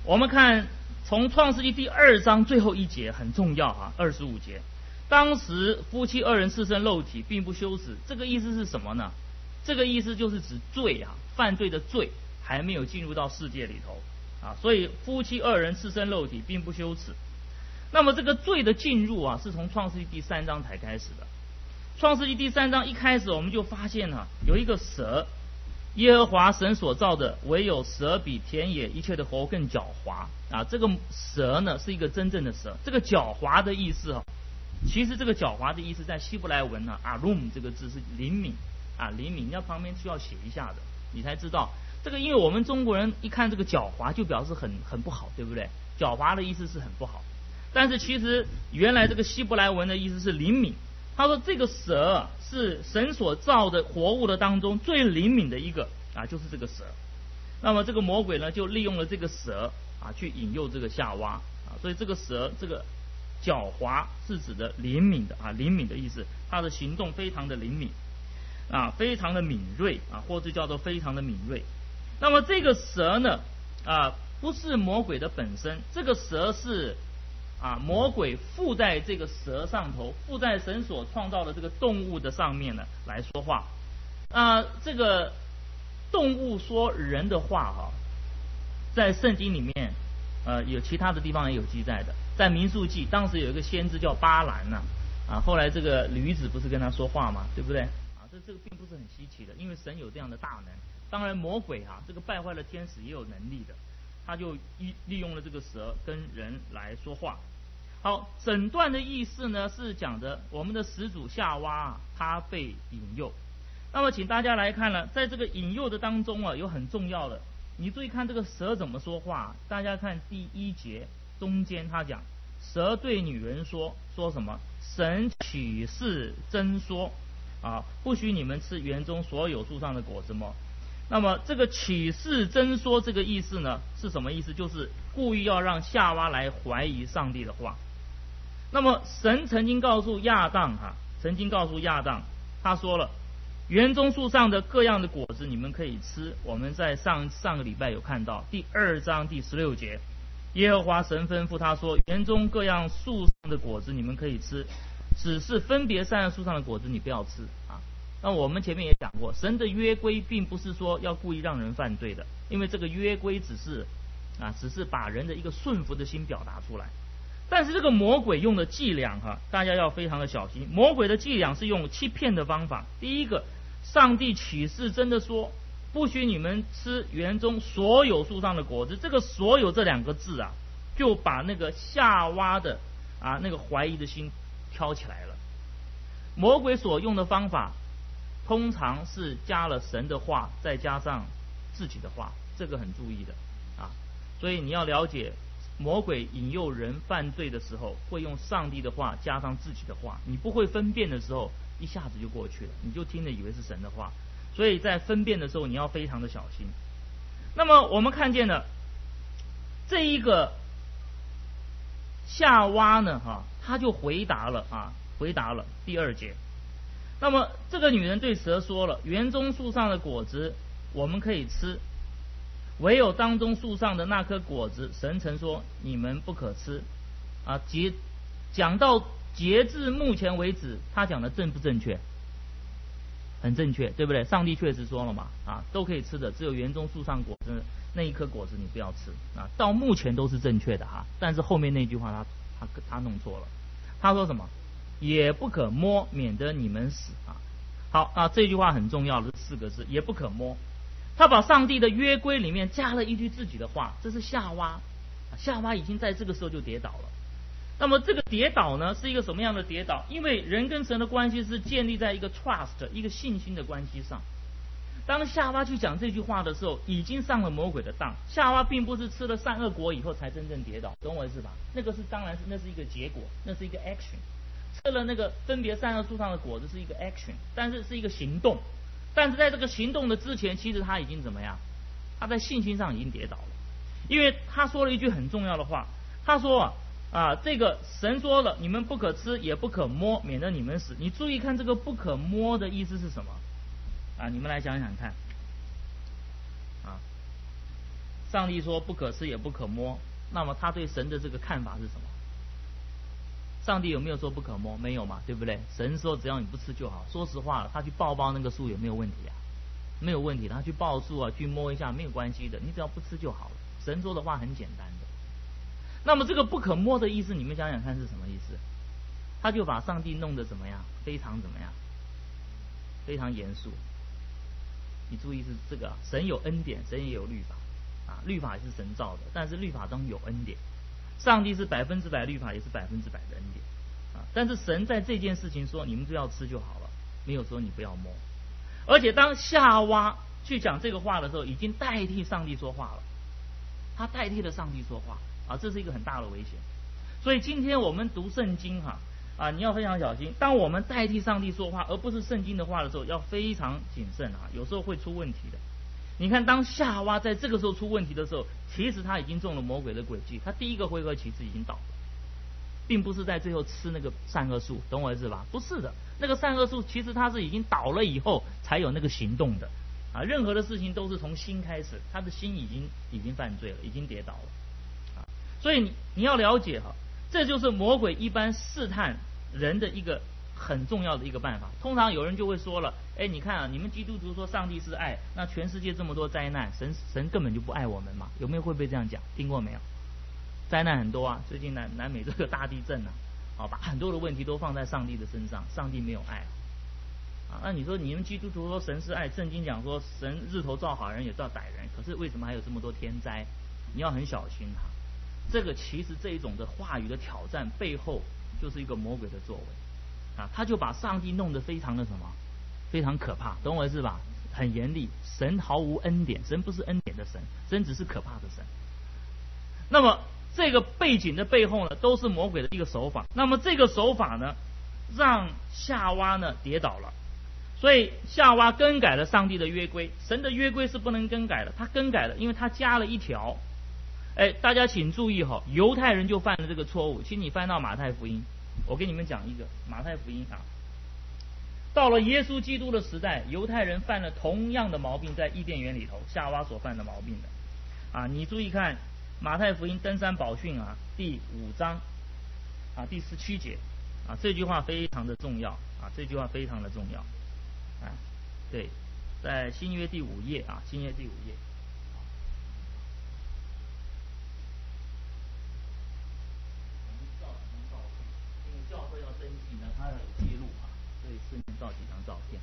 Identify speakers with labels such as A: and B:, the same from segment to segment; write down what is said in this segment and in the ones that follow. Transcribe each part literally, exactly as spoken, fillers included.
A: 我们看从创世纪第二章最后一节很重要啊，二十五节。当时夫妻二人赤身露体，并不羞耻。这个意思是什么呢？这个意思就是指罪啊，犯罪的罪还没有进入到世界里头啊，所以夫妻二人赤身露体，并不羞耻。那么这个罪的进入啊，是从创世纪第三章才开始的。创世纪第三章一开始，我们就发现啊，有一个蛇，耶和华神所造的，唯有蛇比田野一切的活物更狡猾啊。这个蛇呢，是一个真正的蛇。这个狡猾的意思啊，其实这个狡猾的意思在希伯来文呢、啊，阿鲁姆这个字是灵敏啊，灵敏，你要旁边需要写一下的，你才知道这个。因为我们中国人一看这个狡猾，就表示很很不好，对不对？狡猾的意思是很不好。但是其实原来这个希伯来文的意思是灵敏。他说这个蛇是神所造的活物的当中最灵敏的一个啊，就是这个蛇。那么这个魔鬼呢，就利用了这个蛇啊，去引诱这个夏娃啊。所以这个蛇这个狡猾是指的灵敏的啊，灵敏的意思，它的行动非常的灵敏啊，非常的敏锐啊，或者叫做非常的敏锐。那么这个蛇呢啊，不是魔鬼的本身，这个蛇是啊，魔鬼附在这个蛇上头，附在神所创造的这个动物的上面呢来说话。啊，这个动物说人的话哈、啊，在圣经里面，呃，有其他的地方也有记载的。在民数记，当时有一个先知叫巴兰呐、啊，啊，后来这个驴子不是跟他说话吗？对不对？啊，这这个并不是很稀奇的，因为神有这样的大能。当然，魔鬼啊，这个败坏了天使也有能力的。他就利用了这个蛇跟人来说话。好，整段的意思呢是讲的我们的始祖夏娃啊，他被引诱。那么请大家来看了，在这个引诱的当中啊，有很重要的，你注意看这个蛇怎么说话。大家看第一节中间，他讲蛇对女人说，说什么？神启示真说啊，不许你们吃园中所有树上的果子么？那么这个启示真说这个意思呢是什么意思？就是故意要让夏娃来怀疑上帝的话。那么神曾经告诉亚当哈、啊，曾经告诉亚当，他说了，园中树上的各样的果子你们可以吃。我们在上上个礼拜有看到第二章第十六节，耶和华神吩咐他说，园中各样树上的果子你们可以吃，只是分别善恶树上的果子你不要吃啊。那我们前面也讲过，神的约规并不是说要故意让人犯罪的，因为这个约规只是啊，只是把人的一个顺服的心表达出来。但是这个魔鬼用的伎俩哈、啊，大家要非常的小心。魔鬼的伎俩是用欺骗的方法。第一个，上帝启示真的说，不许你们吃园中所有树上的果子。这个所有这两个字啊，就把那个夏娃的啊那个怀疑的心挑起来了。魔鬼所用的方法通常是加了神的话，再加上自己的话，这个很注意的啊。所以你要了解，魔鬼引诱人犯罪的时候，会用上帝的话加上自己的话。你不会分辨的时候，一下子就过去了，你就听着以为是神的话。所以在分辨的时候，你要非常的小心。那么我们看见了这一个夏娃呢，哈、啊，他就回答了啊，回答了第二节。那么这个女人对蛇说了，园中树上的果子我们可以吃，唯有当中树上的那颗果子，神曾说你们不可吃啊。截讲到截至目前为止，他讲的正不正确？很正确，对不对？上帝确实说了嘛，啊，都可以吃的，只有园中树上果子那一颗果子你不要吃啊。到目前都是正确的哈，但是后面那句话他他他弄错了，他说什么？也不可摸，免得你们死啊。好啊，这句话很重要的四个字，也不可摸。他把上帝的约规里面加了一句自己的话，这是夏娃，夏娃已经在这个时候就跌倒了。那么这个跌倒呢，是一个什么样的跌倒？因为人跟神的关系是建立在一个 trust 一个信心的关系上。当夏娃去讲这句话的时候，已经上了魔鬼的当。夏娃并不是吃了善恶果以后才真正跌倒，懂我意思吧？那个是当然是那是一个结果，那是一个 action。吃了那个分别善恶树上的果子是一个 action， 但是是一个行动。但是在这个行动的之前，其实他已经怎么样？他在信心上已经跌倒了，因为他说了一句很重要的话，他说啊啊，这个神说了，你们不可吃，也不可摸，免得你们死。你注意看这个不可摸的意思是什么？啊，你们来想想看。啊， 上帝说不可吃也不可摸，那么他对神的这个看法是什么？上帝有没有说不可摸？没有嘛，对不对？神说只要你不吃就好。说实话了，他去抱抱那个树有没有问题啊？没有问题，他去抱树啊，去摸一下没有关系的，你只要不吃就好了。神说的话很简单的。那么这个不可摸的意思，你们想想看是什么意思？他就把上帝弄得怎么样？非常怎么样？非常严肃。你注意是这个，神有恩典，神也有律法啊，律法也是神造的，但是律法中有恩典。上帝是百分之百律法，也是百分之百的恩典啊。但是神在这件事情说，你们只要吃就好了，没有说你不要摸。而且当夏娃去讲这个话的时候，已经代替上帝说话了，他代替了上帝说话啊，这是一个很大的危险。所以今天我们读圣经哈啊，你要非常小心。当我们代替上帝说话，而不是圣经的话的时候，要非常谨慎啊，有时候会出问题的。你看，当夏娃在这个时候出问题的时候，其实他已经中了魔鬼的诡计。他第一个回合棋子已经倒了，并不是在最后吃那个善恶树，懂我意思吧？不是的，那个善恶树其实他是已经倒了以后才有那个行动的啊。任何的事情都是从心开始，他的心已经已经犯罪了，已经跌倒了啊。所以你你要了解哈，这就是魔鬼一般试探人的一个很重要的一个办法。通常有人就会说了，哎，你看啊，你们基督徒说上帝是爱，那全世界这么多灾难，神神根本就不爱我们嘛？有没有会被这样讲？听过没有？灾难很多啊，最近南南美这个大地震啊，啊，把很多的问题都放在上帝的身上，上帝没有爱啊。那你说你们基督徒说神是爱，圣经讲说神日头照好人也照歹人，可是为什么还有这么多天灾？你要很小心哈。这个其实这一种的话语的挑战背后，就是一个魔鬼的作为啊，他就把上帝弄得非常的什么，非常可怕，懂我意思吧？很严厉，神毫无恩典，神不是恩典的神，神只是可怕的神。那么这个背景的背后呢，都是魔鬼的一个手法。那么这个手法呢，让夏娃呢跌倒了，所以夏娃更改了上帝的约规，神的约规是不能更改的，他更改了，因为他加了一条。哎，大家请注意哈，犹太人就犯了这个错误。请你翻到马太福音，我给你们讲一个马太福音啊。到了耶稣基督的时代，犹太人犯了同样的毛病，在伊甸园里头，夏娃所犯的毛病的啊。你注意看马太福音登山宝训啊，第五章啊第十七节啊，这句话非常的重要啊，这句话非常的重要啊。对，在新约第五页啊，新约第五页。教会要登记呢，它要有记录啊，所以顺便照几张照片。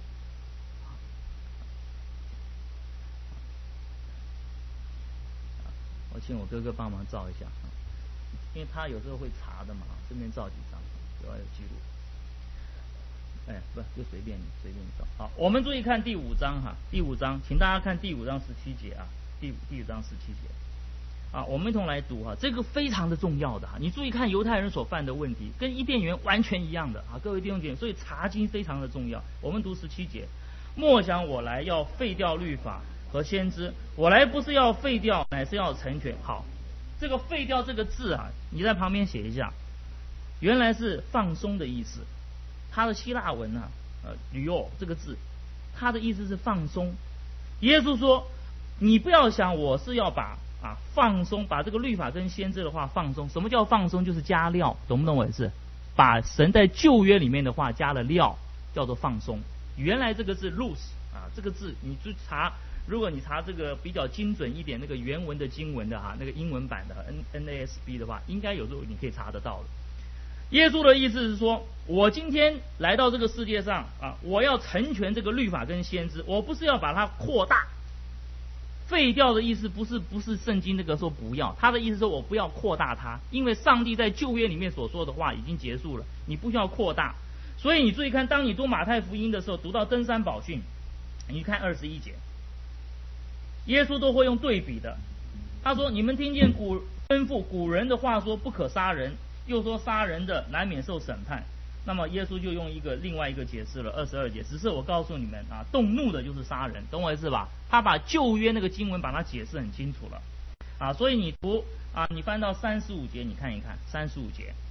A: 我请我哥哥帮忙照一下，因为他有时候会查的嘛，顺便照几张，都要有记录。哎，不，就随便你随便你照。好，我们注意看第五章哈，第五章，请大家看第五章十七节啊，第五第五章十七节。啊，我们一同来读哈，这个非常的重要的哈。你注意看犹太人所犯的问题，跟伊甸园完全一样的啊，各位弟兄姐妹，所以查经非常的重要。我们读十七节，莫想我来要废掉律法和先知，我来不是要废掉，乃是要成全。好，这个废掉这个字啊，你在旁边写一下，原来是放松的意思。它的希腊文啊，呃，吕奥这个字，它的意思是放松。耶稣说，你不要想我是要把。啊，放松，把这个律法跟先知的话放松。什么叫放松？就是加料，懂不懂我意思？把神在旧约里面的话加了料，叫做放松。原来这个字 loose 啊，这个字你去查，如果你查这个比较精准一点那个原文的经文的哈，那个英文版的 N N A S B 的话，应该有时候你可以查得到的。耶稣的意思是说，我今天来到这个世界上啊，我要成全这个律法跟先知，我不是要把它扩大。废掉的意思不是不是圣经那个说不要，他的意思说我不要扩大它，因为上帝在旧约里面所说的话已经结束了，你不需要扩大。所以你注意看，当你读马太福音的时候，读到登山宝训，你看二十一节，耶稣都会用对比的。他说：“你们听见古吩咐古人的话说不可杀人，又说杀人的难免受审判。”那么耶稣就用一个另外一个解释了，二十二节。只是我告诉你们啊，动怒的就是杀人，懂我意思吧？他把旧约那个经文把它解释很清楚了啊，所以你读啊，你翻到三十五节，你看一看三十五节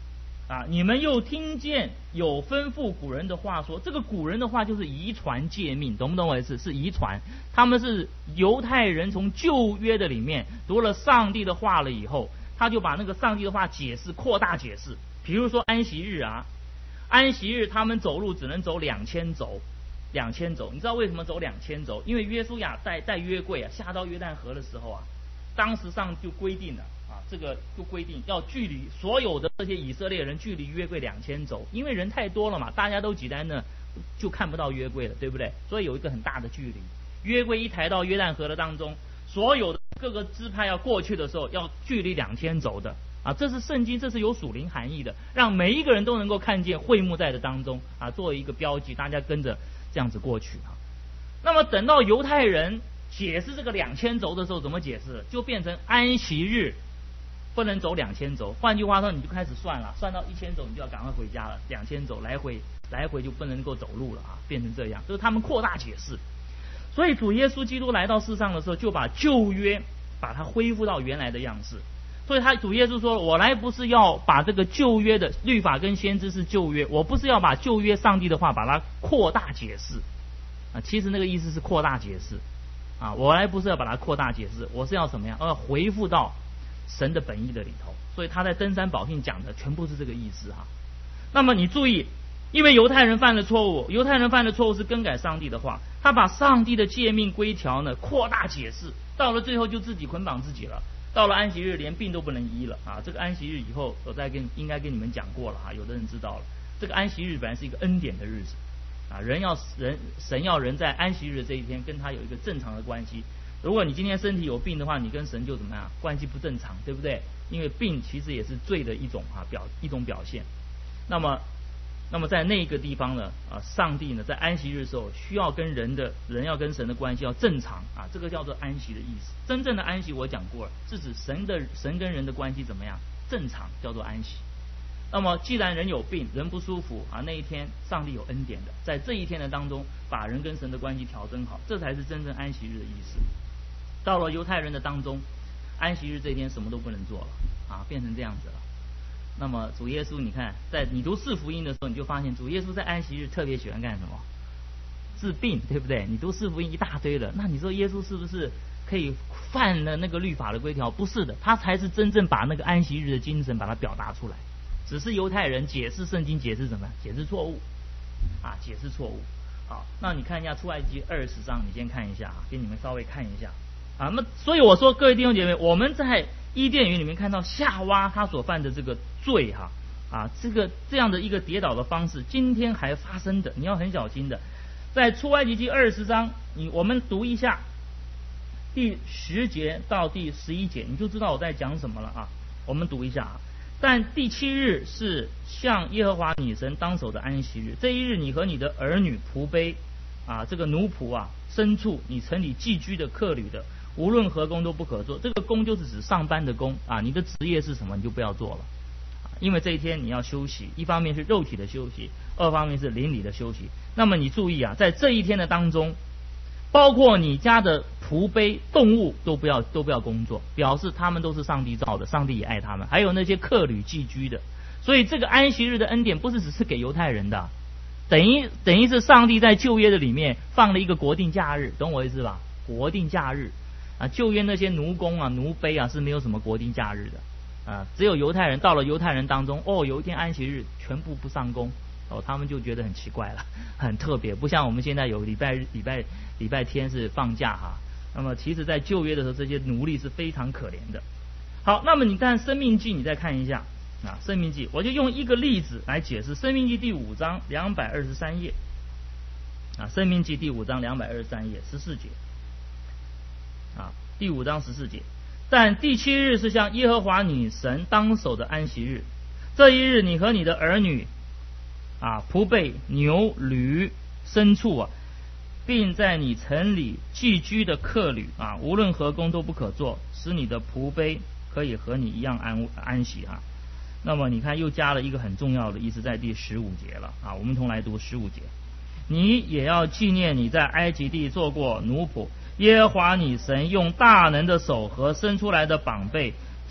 A: 啊，你们又听见有吩咐古人的话说，这个古人的话就是遗传诫命，懂不懂我意思？是遗传，他们是犹太人从旧约的里面读了上帝的话了以后，他就把那个上帝的话解释扩大解释。比如说安息日啊，安息日他们走路只能走两千轴，两千轴，你知道为什么走两千轴？因为约书亚带带约柜啊下到约旦河的时候啊，当时上就规定了。啊，这个就规定要距离所有的这些以色列人距离约柜两千轴，因为人太多了嘛，大家都挤在那，就看不到约柜了，对不对？所以有一个很大的距离。约柜一抬到约旦河的当中，所有的各个支派要过去的时候，要距离两千轴的啊，这是圣经，这是有属灵含义的，让每一个人都能够看见会幕在的当中啊，作为一个标记，大家跟着这样子过去啊。那么等到犹太人解释这个两千轴的时候，怎么解释？就变成安息日。不能走两千轴，换句话说，你就开始算了，算到一千轴，你就要赶快回家了。两千轴来回来回就不能够走路了啊，变成这样，这是他们扩大解释。所以主耶稣基督来到世上的时候，就把旧约把它恢复到原来的样式。所以他主耶稣说：“我来不是要把这个旧约的律法跟先知是旧约，我不是要把旧约上帝的话把它扩大解释啊。其实那个意思是扩大解释啊，我来不是要把它扩大解释，我是要什么样？要恢复到神的本意的里头，所以他在登山宝训讲的全部是这个意思哈。那么你注意，因为犹太人犯了错误，犹太人犯的错误是更改上帝的话，他把上帝的诫命规条呢扩大解释，到了最后就自己捆绑自己了。到了安息日，连病都不能医了啊！这个安息日以后，我再跟应该跟你们讲过了哈，有的人知道了。这个安息日本来是一个恩典的日子啊，人要人神要人在安息日这一天跟他有一个正常的关系。如果你今天身体有病的话，你跟神就怎么样？关系不正常，对不对？因为病其实也是罪的一种啊表一种表现。那么，那么在那个地方呢啊，上帝呢在安息日的时候需要跟人的人要跟神的关系要正常啊，这个叫做安息的意思。真正的安息我讲过了，是指神的神跟人的关系怎么样正常，叫做安息。那么既然人有病，人不舒服啊，那一天上帝有恩典的，在这一天的当中把人跟神的关系调整好，这才是真正安息日的意思。到了犹太人的当中，安息日这一天什么都不能做了啊，变成这样子了。那么主耶稣，你看，在你读四福音的时候，你就发现主耶稣在安息日特别喜欢干什么？治病，对不对？你读四福音一大堆了，那你说耶稣是不是可以犯了那个律法的规条？不是的，他才是真正把那个安息日的精神把它表达出来。只是犹太人解释圣经解释什么？解释错误啊，解释错误。好，那你看一下出埃及二十章，你先看一下啊，给你们稍微看一下。啊，那所以我说，各位弟兄姐妹，我们在伊甸园里面看到夏娃她所犯的这个罪哈啊，这个这样的一个跌倒的方式，今天还发生的，你要很小心的。在出埃及记二十章，你我们读一下第十节到第十一节，你就知道我在讲什么了啊。我们读一下啊。但第七日是向耶和华你神当守的安息日，这一日你和你的儿女、仆婢啊，这个奴仆啊、牲畜，你城里寄居的、客旅的，无论何工都不可做。这个工就是指上班的工啊，你的职业是什么你就不要做了，因为这一天你要休息，一方面是肉体的休息，二方面是灵里的休息。那么你注意啊，在这一天的当中，包括你家的仆婢、动物都不要都不要工作，表示他们都是上帝造的，上帝也爱他们。还有那些客旅寄居的，所以这个安息日的恩典不是只是给犹太人的，等于等于是上帝在旧约的里面放了一个国定假日，懂我意思吧？国定假日啊，旧约那些奴工啊、奴婢啊是没有什么国定假日的啊，只有犹太人，到了犹太人当中，哦，有一天安息日全部不上工。哦，他们就觉得很奇怪了，很特别，不像我们现在有礼拜日、礼拜礼拜天是放假哈。那么其实，在旧约的时候，这些奴隶是非常可怜的。好，那么你看《申命记》，你再看一下啊，《申命记》，我就用一个例子来解释《申命记》第五章两百二十三页啊，《申命记》第五章两百二十三页十四节啊，第五章十四节。但第七日是向耶和华你神当守的安息日，这一日你和你的儿女。啊，仆婢、牛、驴、牲畜啊，并在你城里寄居的客旅啊，无论何工都不可做，使你的仆婢可以和你一样安安息啊。那么你看，又加了一个很重要的意思，在第十五节了啊。我们同来读十五节：你也要纪念你在埃及地做过奴仆，耶和华你神用大能的手和伸出来的膀臂，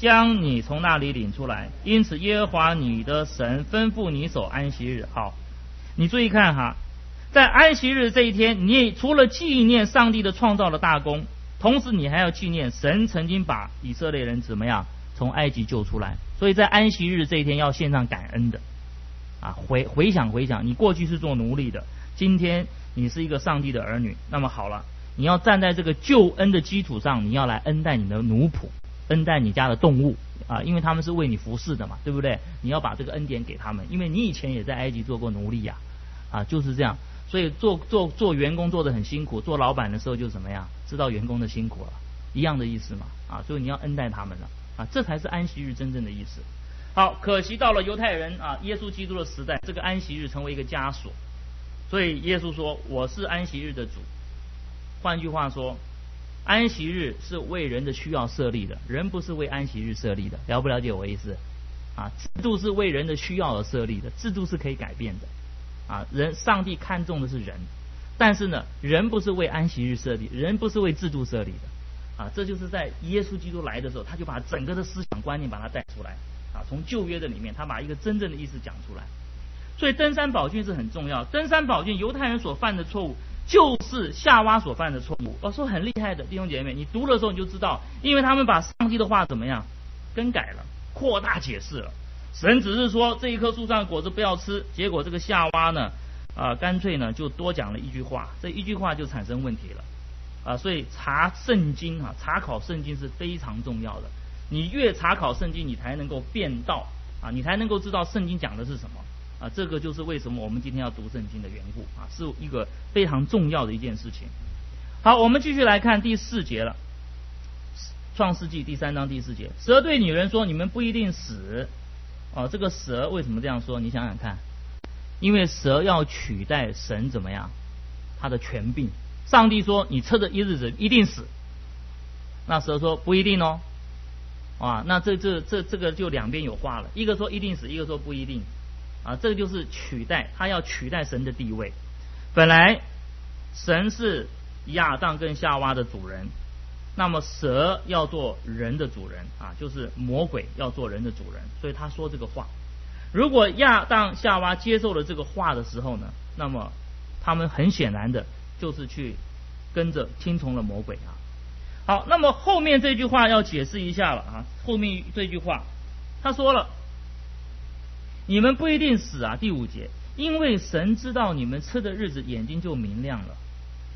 A: 将你从那里领出来。因此耶和华你的神吩咐你守安息日。好，你注意看哈，在安息日这一天，你也除了纪念上帝的创造的大功，同时你还要纪念神曾经把以色列人怎么样从埃及救出来。所以在安息日这一天要献上感恩的啊，回回想回想，你过去是做奴隶的，今天你是一个上帝的儿女。那么好了，你要站在这个救恩的基础上，你要来恩待你的奴仆，恩待你家的动物啊，因为他们是为你服侍的嘛，对不对？你要把这个恩典给他们，因为你以前也在埃及做过奴隶呀，啊，就是这样。所以做做做员工做得很辛苦，做老板的时候就怎么样，知道员工的辛苦了，一样的意思嘛，啊，所以你要恩待他们了，啊，这才是安息日真正的意思。好，可惜到了犹太人啊，耶稣基督的时代，这个安息日成为一个枷锁，所以耶稣说我是安息日的主。换句话说，安息日是为人的需要设立的，人不是为安息日设立的，了不了解我意思？啊，制度是为人的需要而设立的，制度是可以改变的。啊，人上帝看重的是人，但是呢，人不是为安息日设立，人不是为制度设立的。啊，这就是在耶稣基督来的时候，他就把整个的思想观念把它带出来。啊，从旧约的里面，他把一个真正的意思讲出来。所以登山宝训是很重要。登山宝训，犹太人所犯的错误，就是夏娃所犯的错误。我说很厉害的弟兄姐妹，你读的时候你就知道，因为他们把上帝的话怎么样更改了，扩大解释了。神只是说这一棵树上的果子不要吃，结果这个夏娃呢，啊、呃，干脆呢就多讲了一句话，这一句话就产生问题了。啊、呃，所以查圣经啊，查考圣经是非常重要的。你越查考圣经，你才能够辨道啊，你才能够知道圣经讲的是什么啊。这个就是为什么我们今天要读圣经的缘故啊，是一个非常重要的一件事情。好，我们继续来看第四节了，创世纪第三章第四节，蛇对女人说：“你们不一定死。”哦，这个蛇为什么这样说？你想想看，因为蛇要取代神怎么样？他的权柄。上帝说：“你吃的一日子一定死。”那蛇说：“不一定哦。”啊，那这这这这个就两边有话了，一个说一定死，一个说不一定。啊，这个就是取代，他要取代神的地位。本来神是亚当跟夏娃的主人，那么蛇要做人的主人啊，就是魔鬼要做人的主人，所以他说这个话。如果亚当夏娃接受了这个话的时候呢，那么他们很显然的就是去跟着听从了魔鬼啊。好，那么后面这句话要解释一下了啊，后面这句话他说了，你们不一定死啊，第五节，因为神知道你们吃的日子眼睛就明亮了。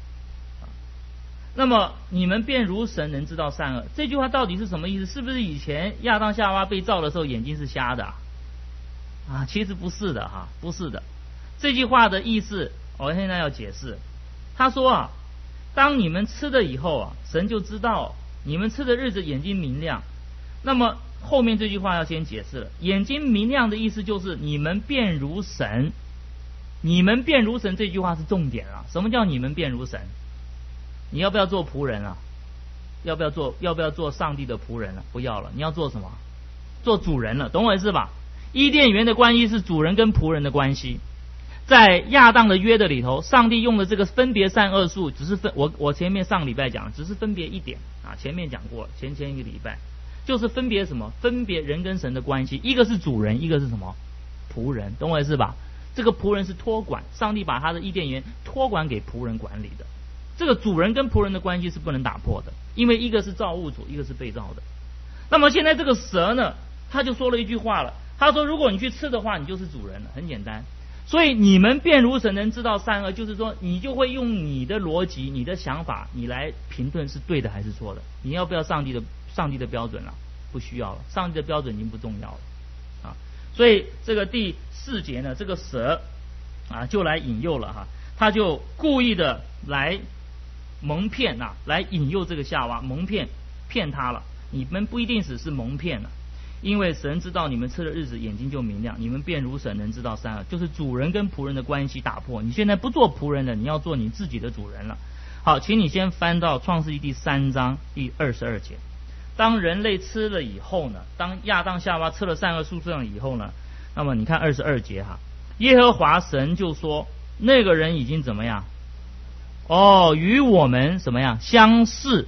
A: 那么你们便如神能知道善恶，这句话到底是什么意思？是不是以前亚当夏娃被造的时候眼睛是瞎的啊？啊，其实不是的哈，不是的。这句话的意思，我现在要解释。他说啊，当你们吃了以后啊，神就知道你们吃的日子眼睛明亮。那么后面这句话要先解释了，眼睛明亮的意思就是你们便如神，你们便如神这句话是重点啊。什么叫你们便如神？你要不要做仆人啊？要不要做要不要做上帝的仆人了？不要了，你要做什么？做主人了，懂我意思吧？伊甸园的关系是主人跟仆人的关系。在亚当的约的里头，上帝用的这个分别善恶树，只是分我我前面上礼拜讲，只是分别一点啊，前面讲过了，前前一个礼拜就是分别什么？分别人跟神的关系，一个是主人，一个是什么？仆人，懂我意思吧？这个仆人是托管，上帝把他的伊甸园托管给仆人管理的。这个主人跟仆人的关系是不能打破的，因为一个是造物主，一个是被造的。那么现在这个蛇呢，他就说了一句话了，他说如果你去吃的话，你就是主人了，很简单。所以你们便如神能知道善恶，就是说你就会用你的逻辑、你的想法，你来评论是对的还是错的。你要不要上帝的上帝的标准了？不需要了，上帝的标准已经不重要了啊。所以这个第四节呢，这个蛇啊就来引诱了哈，他就故意的来蒙骗啊，来引诱这个夏娃，蒙骗骗他了。你们不一定只是蒙骗了，因为神知道你们吃的日子眼睛就明亮，你们便如神能知道善恶，就是主人跟仆人的关系打破。你现在不做仆人了，你要做你自己的主人了。好，请你先翻到创世纪第三章第二十二节。当人类吃了以后呢，当亚当夏娃吃了善恶树上以后呢，那么你看二十二节哈，耶和华神就说，那个人已经怎么样？哦，与我们什么样相似，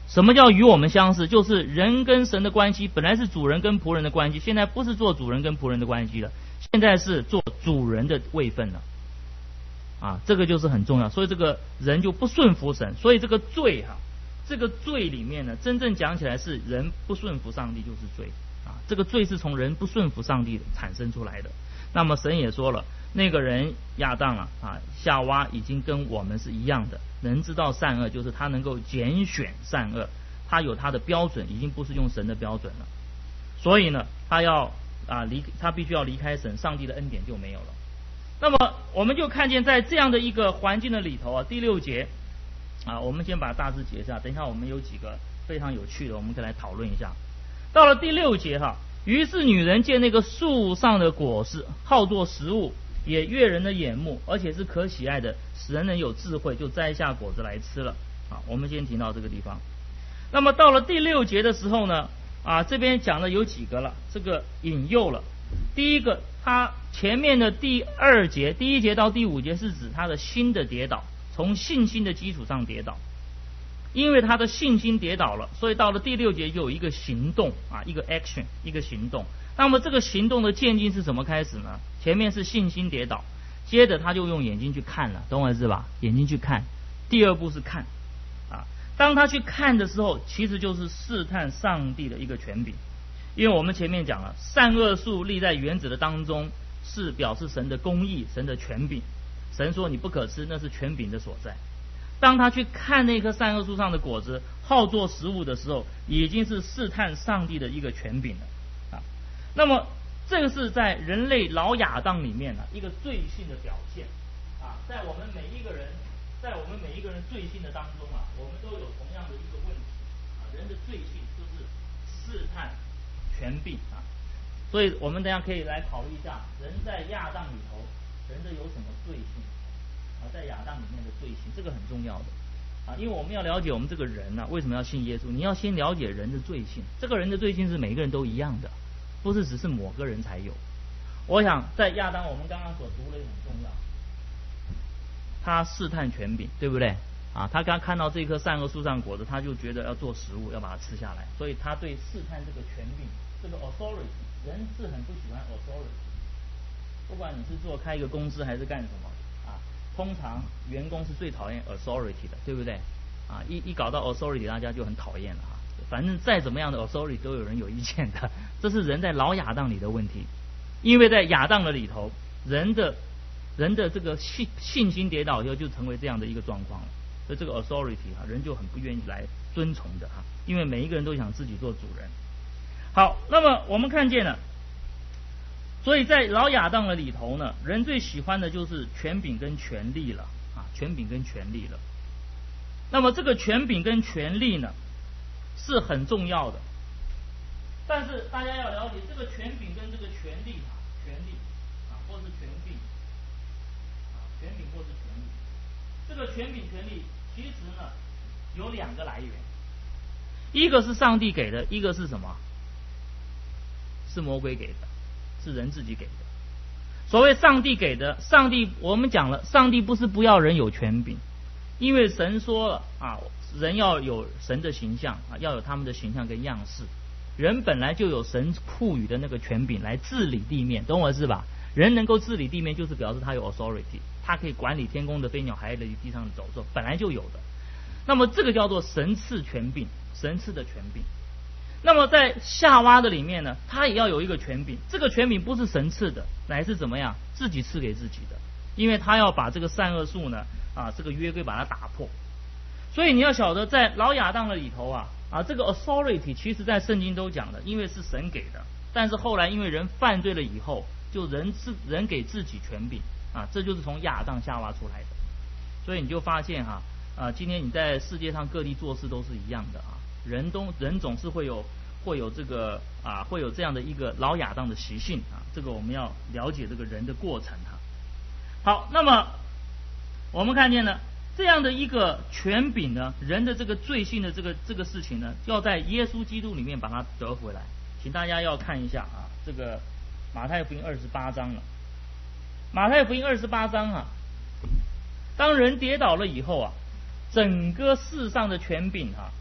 A: 什么叫与我们相似？就是人跟神的关系本来是主人跟仆人的关系，现在不是做主人跟仆人的关系了，现在是做主人的位分了。啊，这个就是很重要，所以这个人就不顺服神，所以这个罪哈、啊，这个罪里面呢，真正讲起来是人不顺服上帝就是罪啊，这个罪是从人不顺服上帝产生出来的。那么神也说了，那个人亚当啊啊夏娃已经跟我们是一样的，能知道善恶，就是他能够拣选善恶，他有他的标准，已经不是用神的标准了。所以呢，他要啊离他必须要离开神，上帝的恩典就没有了。那么我们就看见在这样的一个环境的里头啊，第六节啊，我们先把大致解一下，等一下我们有几个非常有趣的，我们可以来讨论一下。到了第六节哈，于是女人见那个树上的果实好作食物，也悦人的眼目，而且是可喜爱的，使人能有智慧，就摘下果子来吃了。啊，我们先停到这个地方。那么到了第六节的时候呢，啊，这边讲的有几个了，这个引诱了。第一个，他前面的第二节，第一节到第五节是指他的心的跌倒，从信心的基础上跌倒。因为他的信心跌倒了，所以到了第六节就有一个行动啊，一个 action， 一个行动。那么这个行动的渐进是怎么开始呢？前面是信心跌倒，接着他就用眼睛去看了，懂我意思吧？眼睛去看。第二步是看啊，当他去看的时候，其实就是试探上帝的一个权柄。因为我们前面讲了，善恶树立在园子的当中，是表示神的公义，神的权柄。神说你不可吃，那是权柄的所在。当他去看那棵善恶树上的果子，好作食物的时候，已经是试探上帝的一个权柄了啊。那么这个是在人类老亚当里面呢、啊、一个罪性的表现啊，在我们每一个人，在我们每一个人罪性的当中啊，我们都有同样的一个问题啊，人的罪性就是试探权柄啊。所以我们等一下可以来考虑一下，人在亚当里头，人的有什么罪性？啊，在亚当里面的罪性，这个很重要的啊，因为我们要了解我们这个人呢、啊，为什么要信耶稣？你要先了解人的罪性，这个人的罪性是每个人都一样的，不是只是某个人才有。我想在亚当，我们刚刚所读的也很重要，他试探权柄，对不对？啊，他刚看到这棵善恶树上果子，他就觉得要做食物，要把它吃下来，所以他对试探这个权柄，这个 authority， 人是很不喜欢 authority， 不管你是做开一个公司还是干什么。通常员工是最讨厌 authority 的，对不对？啊，一一搞到 authority， 大家就很讨厌了哈。反正再怎么样的 authority 都有人有意见的，这是人在老亚当里的问题。因为在亚当的里头，人的人的这个信信心跌倒以后，就成为这样的一个状况了。所以这个 authority 啊，人就很不愿意来遵从的哈，因为每一个人都想自己做主人。好，那么我们看见了。所以在老亚当的里头呢，人最喜欢的就是权柄跟权力了啊，权柄跟权力了。那么这个权柄跟权力呢，是很重要的。但是大家要了解，这个权柄跟这个权力啊，权力啊，或是权柄啊，权柄或是权力，这个权柄权力其实呢有两个来源，一个是上帝给的，一个是什么？是魔鬼给的。是人自己给的。所谓上帝给的，上帝我们讲了，上帝不是不要人有权柄，因为神说了啊，人要有神的形象啊，要有他们的形象跟样式。人本来就有神赋予的那个权柄来治理地面，懂我是吧？人能够治理地面，就是表示他有 authority， 他可以管理天空的飞鸟，海里地上的走兽，本来就有的。那么这个叫做神赐权柄，神赐的权柄。那么在夏娃的里面呢，他也要有一个权柄，这个权柄不是神赐的，乃是怎么样自己赐给自己的，因为他要把这个善恶树呢啊这个约规把它打破。所以你要晓得，在老亚当的里头啊啊这个 authority 其实在圣经都讲的，因为是神给的，但是后来因为人犯罪了以后，就人自人给自己权柄啊，这就是从亚当夏娃出来的。所以你就发现哈啊，今天你在世界上各地做事都是一样的啊。人都人总是会有会有这个啊会有这样的一个老亚当的习性啊，这个我们要了解这个人的过程哈。好，那么我们看见呢，这样的一个权柄呢，人的这个罪性的这个这个事情呢，要在耶稣基督里面把它得回来。请大家要看一下啊，这个马太福音二十八章了。马太福音二十八章啊，当人跌倒了以后啊，整个世上的权柄啊。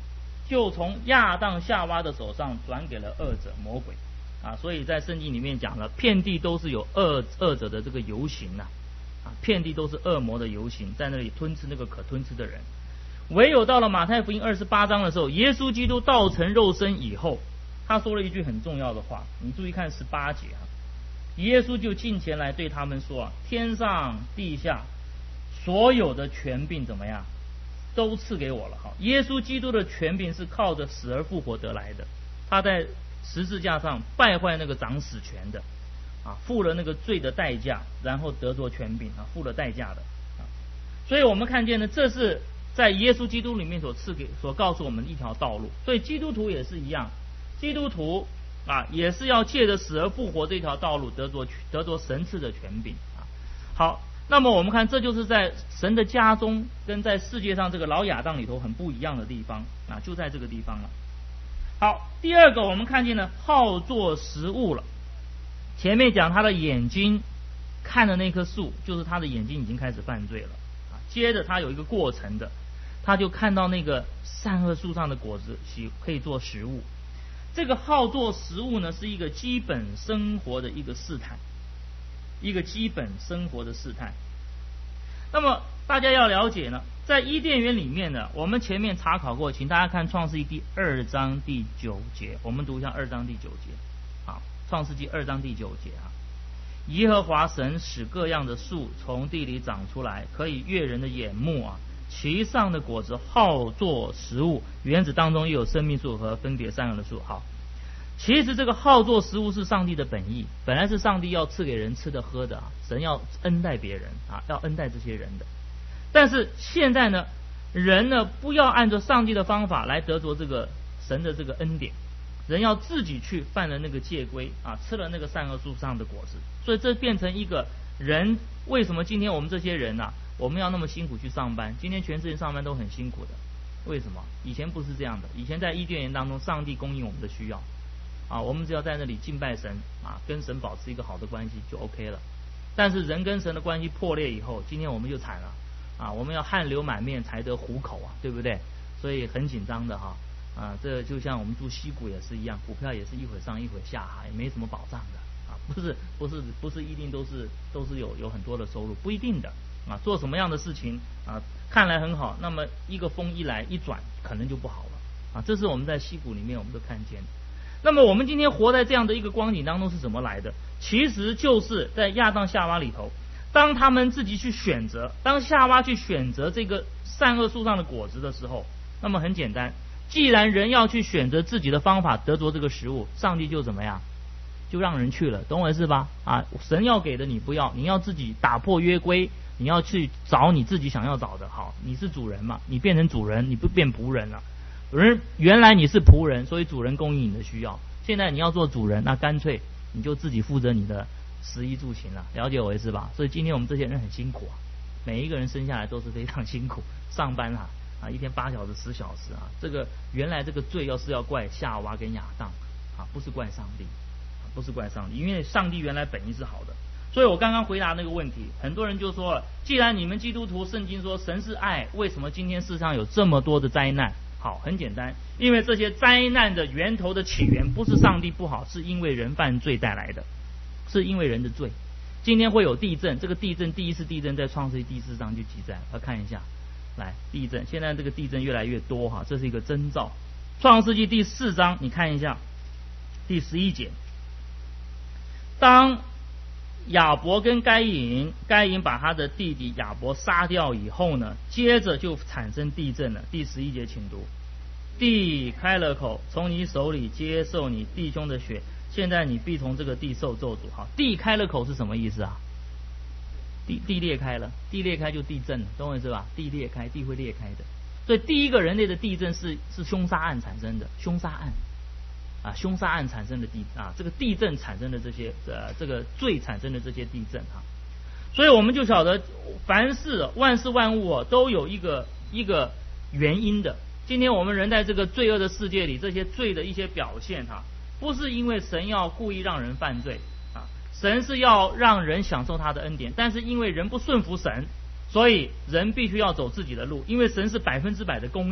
A: 就从亚当夏娃的手上转给了恶者魔鬼啊。所以在圣经里面讲了，遍地都是有恶恶者的这个游行呐、啊，啊，遍地都是恶魔的游行，在那里吞吃那个可吞吃的人。唯有到了马太福音二十八章的时候，耶稣基督道成肉身以后，他说了一句很重要的话，你注意看十八节啊，耶稣就近前来对他们说啊，天上地下所有的权柄怎么样，都赐给我了。好，耶稣基督的权柄是靠着死而复活得来的，他在十字架上败坏那个掌死权的啊，付了那个罪的代价，然后得着权柄啊，付了代价的啊。所以我们看见呢，这是在耶稣基督里面所赐给、所告诉我们的一条道路。所以基督徒也是一样，基督徒啊也是要借着死而复活这条道路得着得着神赐的权柄啊。好，那么我们看，这就是在神的家中跟在世界上这个老亚当里头很不一样的地方啊，就在这个地方了。好，第二个我们看见呢，好做食物了。前面讲他的眼睛看的那棵树，就是他的眼睛已经开始犯罪了啊。接着他有一个过程的，他就看到那个善恶树上的果子可以做食物。这个好做食物呢，是一个基本生活的一个试探，一个基本生活的试探。那么大家要了解呢，在伊甸园里面呢，我们前面查考过，请大家看创世记第二章第九节，我们读一下二章第九节。好，创世记二章第九节啊，耶和华神使各样的树从地里长出来，可以悦人的眼目啊，其上的果子好做食物，园子当中又有生命树和分别善恶的树。好，其实这个好做食物是上帝的本意，本来是上帝要赐给人吃的喝的啊，神要恩待别人啊，要恩待这些人的。但是现在呢，人呢不要按照上帝的方法来得着这个神的这个恩典，人要自己去犯了那个戒规啊，吃了那个善恶树上的果子，所以这变成一个人。为什么今天我们这些人啊，我们要那么辛苦去上班？今天全世界上班都很辛苦的，为什么？以前不是这样的，以前在伊甸园当中，上帝供应我们的需要啊，我们只要在那里敬拜神啊，跟神保持一个好的关系就 OK 了。但是人跟神的关系破裂以后，今天我们就惨了啊，我们要汗流满面才得糊口啊，对不对？所以很紧张的哈啊，这就像我们住西股也是一样，股票也是一会上一会下哈，也没什么保障的啊，不是不是不是一定都是都是有有很多的收入，不一定的啊，做什么样的事情啊看来很好，那么一个风一来一转可能就不好了啊，这是我们在西股里面我们都看见的。那么我们今天活在这样的一个光景当中是怎么来的？其实就是在亚当夏娃里头，当他们自己去选择，当夏娃去选择这个善恶树上的果子的时候，那么很简单，既然人要去选择自己的方法得着这个食物，上帝就怎么样，就让人去了，懂我意思吧？啊，神要给的你不要，你要自己打破约规，你要去找你自己想要找的。好，你是主人嘛，你变成主人，你不变仆人了。人原来你是仆人，所以主人供应你的需要。现在你要做主人，那干脆你就自己负责你的食衣住行了，了解我意思吧？所以今天我们这些人很辛苦啊，每一个人生下来都是非常辛苦，上班啊啊，一天八小时十小时啊，这个原来这个罪要是要怪夏娃跟亚当啊，不是怪上帝啊，不是怪上帝，因为上帝原来本意是好的。所以我刚刚回答那个问题，很多人就说了，既然你们基督徒圣经说神是爱，为什么今天世上有这么多的灾难？好，很简单，因为这些灾难的源头的起源不是上帝不好，是因为人犯罪带来的，是因为人的罪。今天会有地震，这个地震第一次地震在创世记第四章就记载，来看一下，来地震，现在这个地震越来越多哈，这是一个征兆。创世记第四章你看一下第十一节，当亚伯跟该隐，该隐把他的弟弟亚伯杀掉以后呢，接着就产生地震了。第十一节请读，地开了口，从你手里接受你弟兄的血，现在你必从这个地受咒诅。好，地开了口是什么意思啊？地地裂开了，地裂开就地震了，懂我意思吧？地裂开，地会裂开的。所以第一个人类的地震是是凶杀案产生的，凶杀案啊，凶杀案产生的地啊，这个地震产生的这些呃，这个罪产生的这些地震啊，所以我们就晓得，凡事万事万物、啊、都有一个一个原因的。今天我们人在这个罪恶的世界里，这些罪的一些表现哈、啊，不是因为神要故意让人犯罪啊，神是要让人享受他的恩典，但是因为人不顺服神，所以人必须要走自己的路，因为神是百分之百的公义。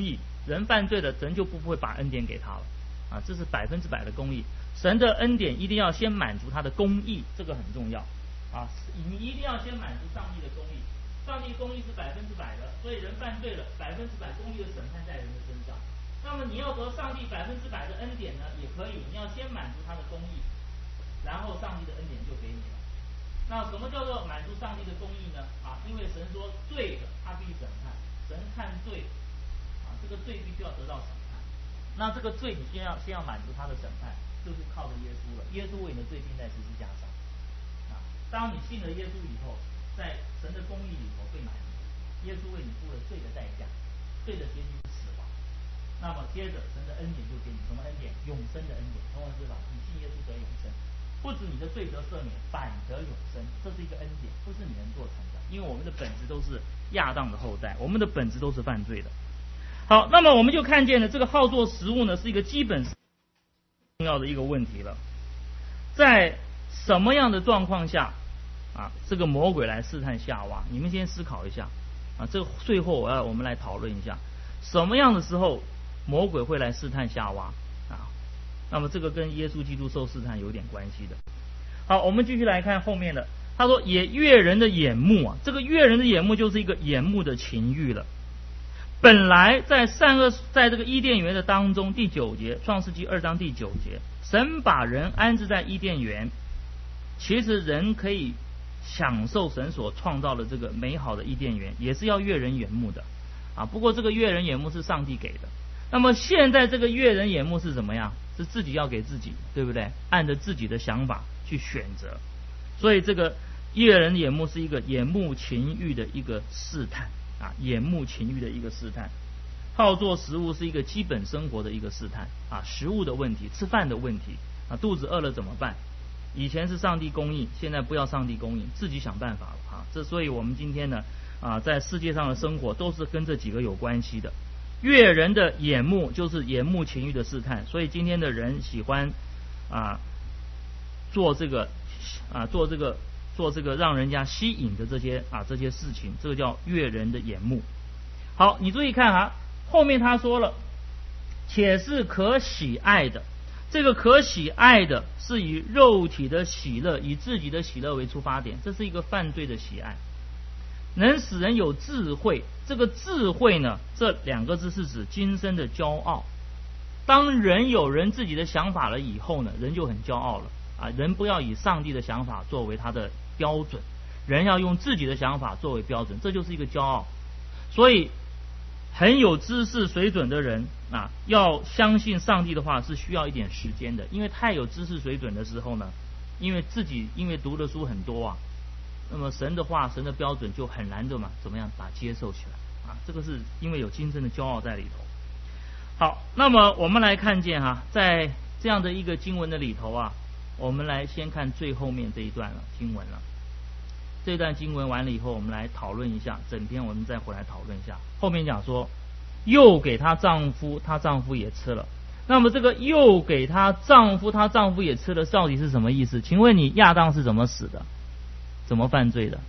A: 人犯罪了，神就不会把恩典给他了啊，这是百分之百的公义。神的恩典一定要先满足他的公义，这个很重要啊！你一定要先满足上帝的公义，上帝公义是百分之百的，所以人犯罪了，百分之百公义的审判在人的身上。那么你要得上帝百分之百的恩典呢，也可以，你要先满足他的公义，然后上帝的恩典就给你了。那什么叫做满足上帝的公义呢？啊，因为神说罪的他必审判，神看罪，啊，这个罪必须要得到审判。那这个罪你先要先要满足他的审判，就是靠着耶稣了。耶稣为你的罪钉在十字架上。啊，当你信了耶稣以后，在神的公义里头被满足，耶稣为你付了罪的代价，罪的结局是死亡。那么接着神的恩典就给你什么恩典？永生的恩典。同我知道，你信耶稣得永生，不止你的罪得赦免，反得永生，这是一个恩典，不是你能做成的。因为我们的本质都是亚当的后代，我们的本质都是犯罪的。好，那么我们就看见了这个好作食物呢，是一个基本重要的一个问题了。在什么样的状况下啊，这个魔鬼来试探夏娃？你们先思考一下啊。这个最后我要我们来讨论一下，什么样的时候魔鬼会来试探夏娃啊？那么这个跟耶稣基督受试探有点关系的。好，我们继续来看后面的。他说也悦人的眼目啊，这个悦人的眼目就是一个眼目的情欲了。本来在善恶在这个伊甸园的当中，第九节，创世纪二章第九节，神把人安置在伊甸园，其实人可以享受神所创造的这个美好的伊甸园，也是要悦人眼目的啊。不过这个悦人眼目是上帝给的，那么现在这个悦人眼目是怎么样？是自己要给自己，对不对？按着自己的想法去选择，所以这个悦人眼目是一个眼目情欲的一个试探啊，眼目情欲的一个试探。好作食物是一个基本生活的一个试探啊，食物的问题，吃饭的问题啊，肚子饿了怎么办？以前是上帝供应，现在不要上帝供应，自己想办法了啊。这所以我们今天呢啊，在世界上的生活都是跟这几个有关系的。悦人的眼目就是眼目情欲的试探，所以今天的人喜欢啊做这个啊做这个做这个让人家吸引的这些啊这些事情，这个叫悦人的眼目。好，你注意看啊，后面他说了，且是可喜爱的。这个可喜爱的是以肉体的喜乐，以自己的喜乐为出发点，这是一个犯罪的喜爱。能使人有智慧，这个智慧呢，这两个字是指今生的骄傲。当人有人自己的想法了以后呢，人就很骄傲了啊！人不要以上帝的想法作为他的标准，人要用自己的想法作为标准，这就是一个骄傲。所以很有知识水准的人啊，要相信上帝的话是需要一点时间的，因为太有知识水准的时候呢，因为自己因为读的书很多啊，那么神的话神的标准就很难的嘛，怎么样把它接受起来啊？这个是因为有今生的骄傲在里头。好，那么我们来看见哈、啊，在这样的一个经文的里头啊，我们来先看最后面这一段了经文了。这段经文完了以后，我们来讨论一下整篇，我们再回来讨论一下。后面讲说，又给她丈夫，她丈夫也吃了。那么这个又给她丈夫，她丈夫也吃了，到底是什么意思？请问你亚当是怎么死的？怎么犯罪的？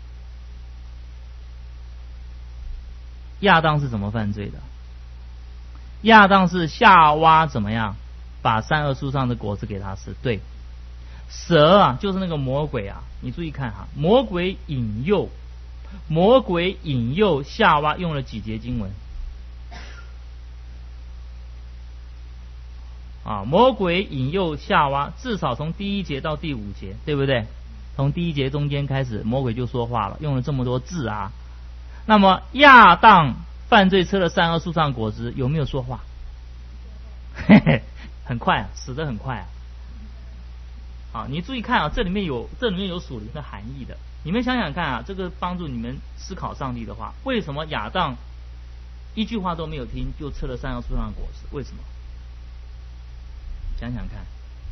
A: 亚当是怎么犯罪的？亚当是夏娃怎么样把善恶树上的果子给他吃？对，蛇啊，就是那个魔鬼啊，你注意看哈，魔鬼引诱，魔鬼引诱夏娃用了几节经文？啊，魔鬼引诱夏娃，至少从第一节到第五节，对不对？从第一节中间开始，魔鬼就说话了，用了这么多字啊。那么亚当犯罪吃了善恶树上果子，有没有说话？嘿嘿，很快啊，死得很快啊。啊，你注意看啊，这里面有这里面有属灵的含义的。你们想想看啊，这个帮助你们思考上帝的话，为什么亚当一句话都没有听就吃了善恶树上的果子？为什么？想想看，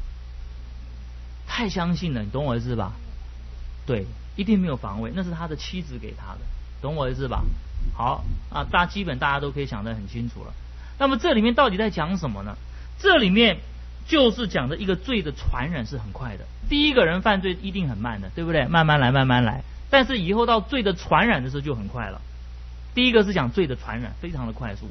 A: 太相信了，你懂我意思吧？对，一定没有防卫，那是他的妻子给他的，懂我意思吧？好啊，大基本大家都可以想得很清楚了。那么这里面到底在讲什么呢？这里面就是讲的一个罪的传染是很快的。第一个人犯罪一定很慢的，对不对？慢慢来，慢慢来。但是以后到罪的传染的时候就很快了。第一个是讲罪的传染，非常的快速。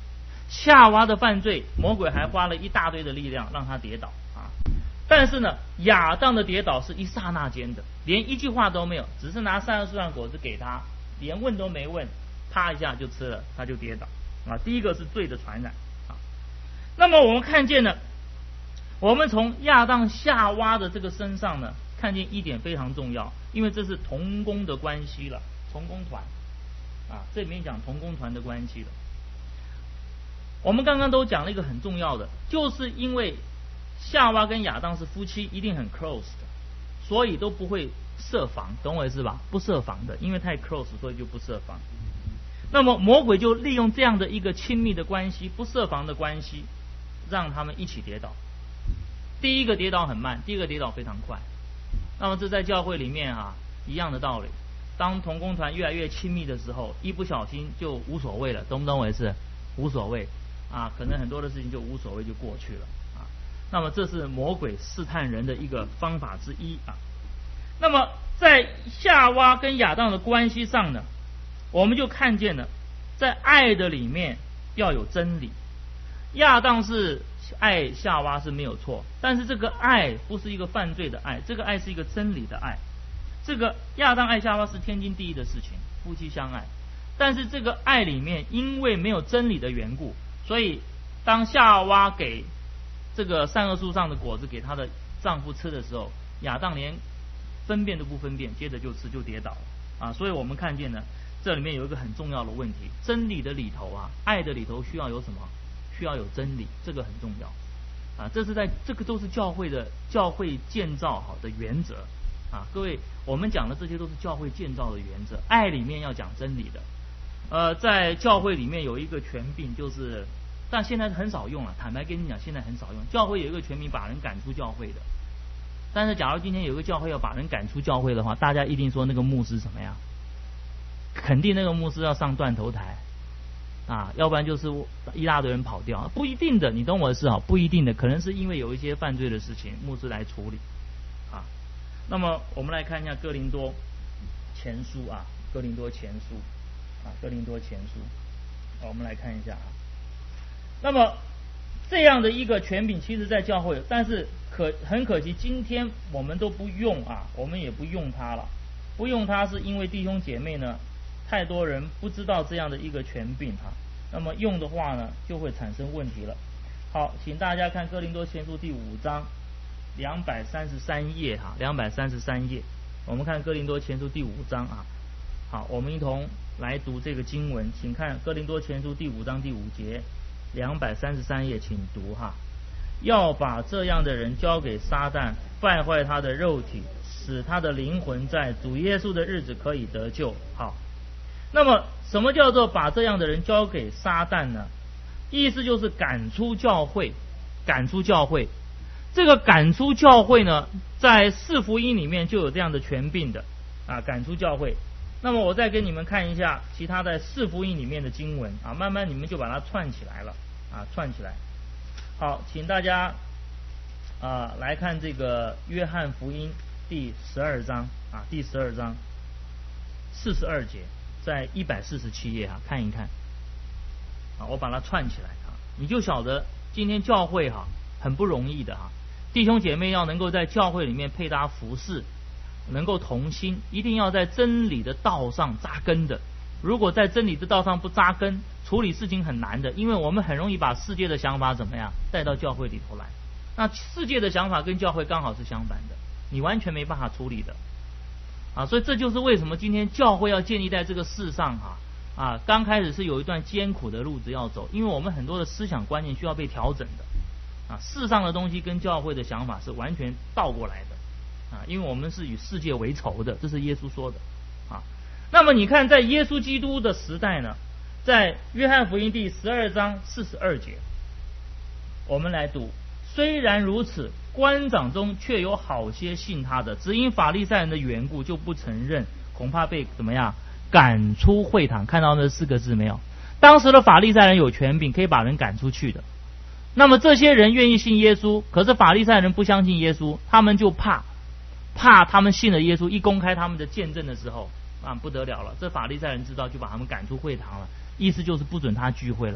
A: 夏娃的犯罪，魔鬼还花了一大堆的力量让他跌倒啊。但是呢，亚当的跌倒是一刹那间的，连一句话都没有，只是拿善恶树上果子给他，连问都没问，啪一下就吃了，他就跌倒啊。第一个是罪的传染啊。那么我们看见了，我们从亚当夏娃的这个身上呢，看见一点非常重要，因为这是同工的关系了，同工团啊，这里面讲同工团的关系了。我们刚刚都讲了一个很重要的，就是因为夏娃跟亚当是夫妻，一定很 close 的，所以都不会设防，懂我意思吧？不设防的，因为太 close， 所以就不设防。那么魔鬼就利用这样的一个亲密的关系，不设防的关系，让他们一起跌倒。第一个跌倒很慢，第二个跌倒非常快。那么这在教会里面啊，一样的道理。当同工团越来越亲密的时候，一不小心就无所谓了，懂不懂我意思？无所谓啊，可能很多的事情就无所谓就过去了啊。那么这是魔鬼试探人的一个方法之一啊。那么在夏娃跟亚当的关系上呢，我们就看见了，在爱的里面要有真理。亚当是爱夏娃是没有错，但是这个爱不是一个犯罪的爱，这个爱是一个真理的爱。这个亚当爱夏娃是天经地义的事情，夫妻相爱。但是这个爱里面因为没有真理的缘故，所以当夏娃给这个善恶树上的果子给她的丈夫吃的时候，亚当连分辨都不分辨，接着就吃就跌倒了啊。所以我们看见呢，这里面有一个很重要的问题，真理的里头啊，爱的里头需要有什么？需要有真理，这个很重要啊。这是在这个都是教会的教会建造好的原则啊。各位，我们讲的这些都是教会建造的原则，爱里面要讲真理的。呃，在教会里面有一个权柄，就是，但现在很少用了。坦白跟你讲，现在很少用。教会有一个权柄，把人赶出教会的。但是，假如今天有一个教会要把人赶出教会的话，大家一定说那个牧师怎么样？肯定那个牧师要上断头台啊，要不然就是一大堆人跑掉。不一定的，你懂我的事啊？不一定的，可能是因为有一些犯罪的事情，牧师来处理啊。那么，我们来看一下哥林多前书啊，哥林多前书。啊，哥林多前书，好，我们来看一下啊。那么这样的一个权柄，其实在教会，但是可很可惜，今天我们都不用啊，我们也不用它了。不用它是因为弟兄姐妹呢，太多人不知道这样的一个权柄啊。那么用的话呢，就会产生问题了。好，请大家看哥林多前书第五章两百三十三页哈，两百三十三页，我们看哥林多前书第五章啊。好，我们一同来读这个经文，请看哥林多前书第五章第五节，两百三十三页，请读哈。要把这样的人交给撒旦，败坏他的肉体，使他的灵魂在主耶稣的日子可以得救。好，那么什么叫做把这样的人交给撒旦呢？意思就是赶出教会，赶出教会。这个赶出教会呢，在四福音里面就有这样的权柄的啊，赶出教会。那么我再给你们看一下其他在四福音里面的经文啊，慢慢你们就把它串起来了啊，串起来。好，请大家啊来看这个约翰福音第十二章啊，第十二章四十二节，在一百四十七页哈、啊，看一看啊，我把它串起来啊，你就晓得今天教会哈、啊、很不容易的哈、啊，弟兄姐妹要能够在教会里面配搭服侍。能够同心，一定要在真理的道上扎根的。如果在真理的道上不扎根，处理事情很难的，因为我们很容易把世界的想法怎么样带到教会里头来。那世界的想法跟教会刚好是相反的，你完全没办法处理的啊。所以这就是为什么今天教会要建立在这个世上哈啊，刚开始是有一段艰苦的路子要走，因为我们很多的思想观念需要被调整的啊。世上的东西跟教会的想法是完全倒过来的。啊，因为我们是与世界为仇的，这是耶稣说的啊。那么你看，在耶稣基督的时代呢，在约翰福音第十二章四十二节，我们来读：虽然如此，官长中却有好些信他的，只因法利赛人的缘故，就不承认，恐怕被怎么样赶出会堂。看到那四个字没有？当时的法利赛人有权柄，可以把人赶出去的。那么这些人愿意信耶稣，可是法利赛人不相信耶稣，他们就怕。怕他们信了耶稣，一公开他们的见证的时候啊，不得了了，这法利赛人知道就把他们赶出会堂了，意思就是不准他聚会了。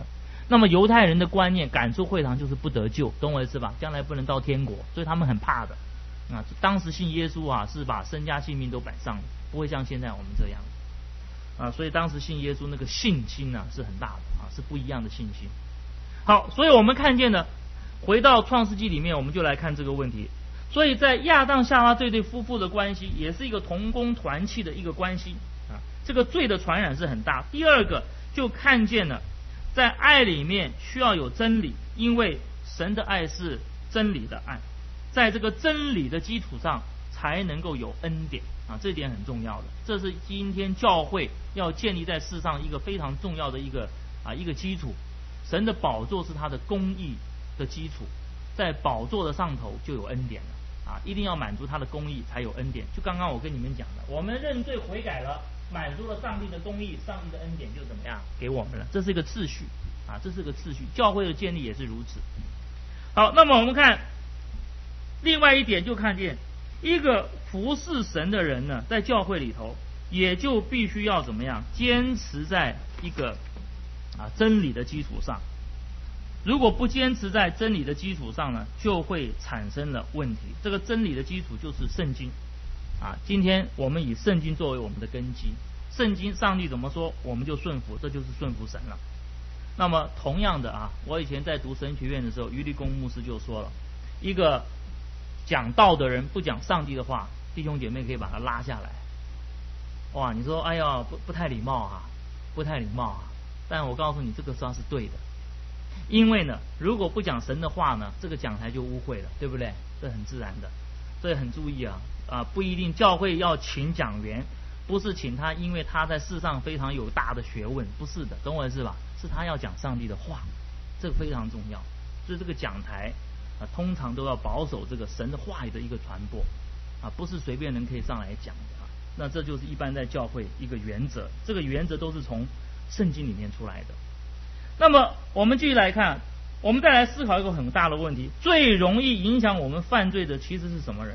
A: 那么犹太人的观念，赶出会堂就是不得救，懂我意思吧？将来不能到天国，所以他们很怕的。啊，当时信耶稣啊，是把身家性命都摆上了，不会像现在我们这样。啊，所以当时信耶稣那个信心啊是很大的啊，是不一样的信心。好，所以我们看见呢，回到创世纪里面，我们就来看这个问题。所以在亚当夏娃这对夫妇的关系，也是一个同工团契的一个关系啊。这个罪的传染是很大。第二个就看见了，在爱里面需要有真理，因为神的爱是真理的爱，在这个真理的基础上才能够有恩典啊，这点很重要的。这是今天教会要建立在世上一个非常重要的一个啊一个基础。神的宝座是他的公义的基础，在宝座的上头就有恩典了啊！一定要满足他的公义才有恩典。就刚刚我跟你们讲的，我们认罪悔改了，满足了上帝的公义，上帝的恩典就怎么样给我们了？这是一个次序啊，这是个次序。教会的建立也是如此。好，那么我们看另外一点，就看见一个服侍神的人呢，在教会里头也就必须要怎么样坚持在一个啊真理的基础上。如果不坚持在真理的基础上呢，就会产生了问题。这个真理的基础就是圣经啊。今天我们以圣经作为我们的根基，圣经上帝怎么说，我们就顺服，这就是顺服神了。那么同样的啊，我以前在读神学院的时候，于立功牧师就说了，一个讲道的人不讲上帝的话，弟兄姐妹可以把他拉下来。哇，你说哎呀，不不太礼貌啊，不太礼貌啊。但我告诉你，这个算是对的。因为呢，如果不讲神的话呢，这个讲台就污秽了，对不对？这很自然的，所以很注意啊啊！不一定教会要请讲员，不是请他，因为他在世上非常有大的学问，不是的，懂我意思吧？是他要讲上帝的话，这个非常重要。所以这个讲台啊，通常都要保守这个神的话语的一个传播啊，不是随便人可以上来讲的啊。那这就是一般在教会一个原则，这个原则都是从圣经里面出来的。那么我们继续来看，我们再来思考一个很大的问题：最容易影响我们犯罪的其实是什么人？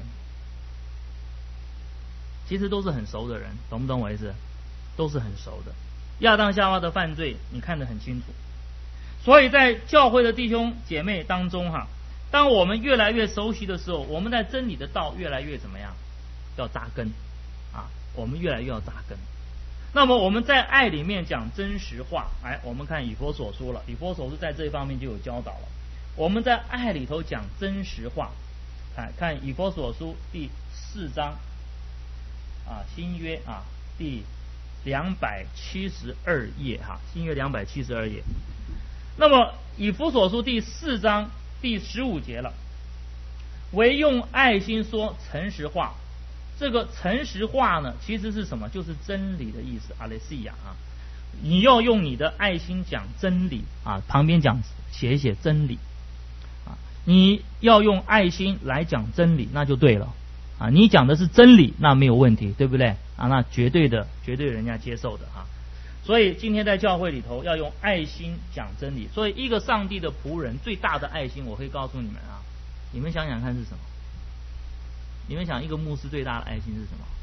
A: 其实都是很熟的人，懂不懂我意思？都是很熟的。亚当夏娃的犯罪你看得很清楚。所以在教会的弟兄姐妹当中哈，当我们越来越熟悉的时候，我们在真理的道越来越怎么样？要扎根啊，我们越来越要扎根。那么我们在爱里面讲真实话，哎，我们看以弗所书了，以弗所书在这一方面就有教导了。我们在爱里头讲真实话，哎，看以弗所书第四章啊，新约啊第两百七十二页哈，新约两百七十二页。那么以弗所书第四章第十五节了，唯用爱心说诚实话。这个诚实话呢，其实是什么？就是真理的意思，阿雷西亚啊。你要用你的爱心讲真理啊，旁边讲写一写真理啊。你要用爱心来讲真理，那就对了啊。你讲的是真理，那没有问题，对不对啊？那绝对的，绝对人家接受的啊。所以今天在教会里头要用爱心讲真理。所以一个上帝的仆人最大的爱心，我可以告诉你们啊，你们想想看是什么？你们想一个牧师最大的爱心是什么？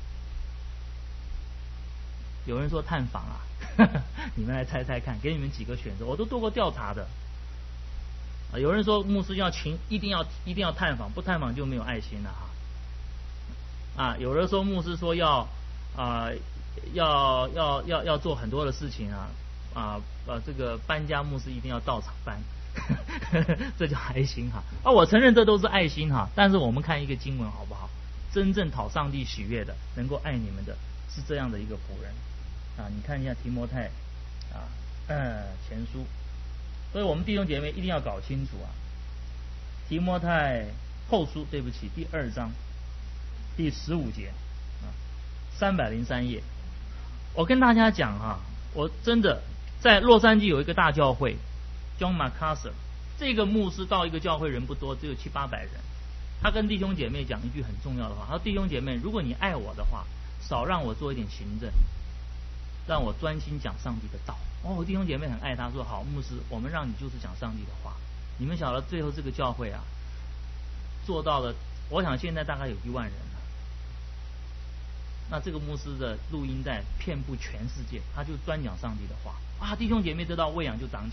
A: 有人说探访啊，你们来猜猜看，给你们几个选择，我都做过调查的。啊，有人说牧师要勤，一定要一定要探访，不探访就没有爱心了哈。啊，有人说牧师说要啊、呃、要要要要做很多的事情啊啊呃这个搬家牧师一定要到场搬。这叫爱心哈啊！我承认这都是爱心哈，但是我们看一个经文好不好？真正讨上帝喜悦的，能够爱你们的，是这样的一个仆人啊！你看一下提摩太啊，嗯，前书，所以我们弟兄姐妹一定要搞清楚啊！提摩太后书，对不起，第二章第十五节啊，三百零三页。我跟大家讲哈，我真的在洛杉矶有一个大教会。John MacArthur 这个牧师到一个教会人不多，只有七八百人。他跟弟兄姐妹讲一句很重要的话，他说：“弟兄姐妹，如果你爱我的话，少让我做一点行政，让我专心讲上帝的道。”哦，弟兄姐妹很爱他，说：“好，牧师，我们让你就是讲上帝的话。”你们晓得最后这个教会啊，做到了，我想现在大概有一万人了。那这个牧师的录音带遍布全世界，他就专讲上帝的话啊，弟兄姐妹得到喂养就长起来了。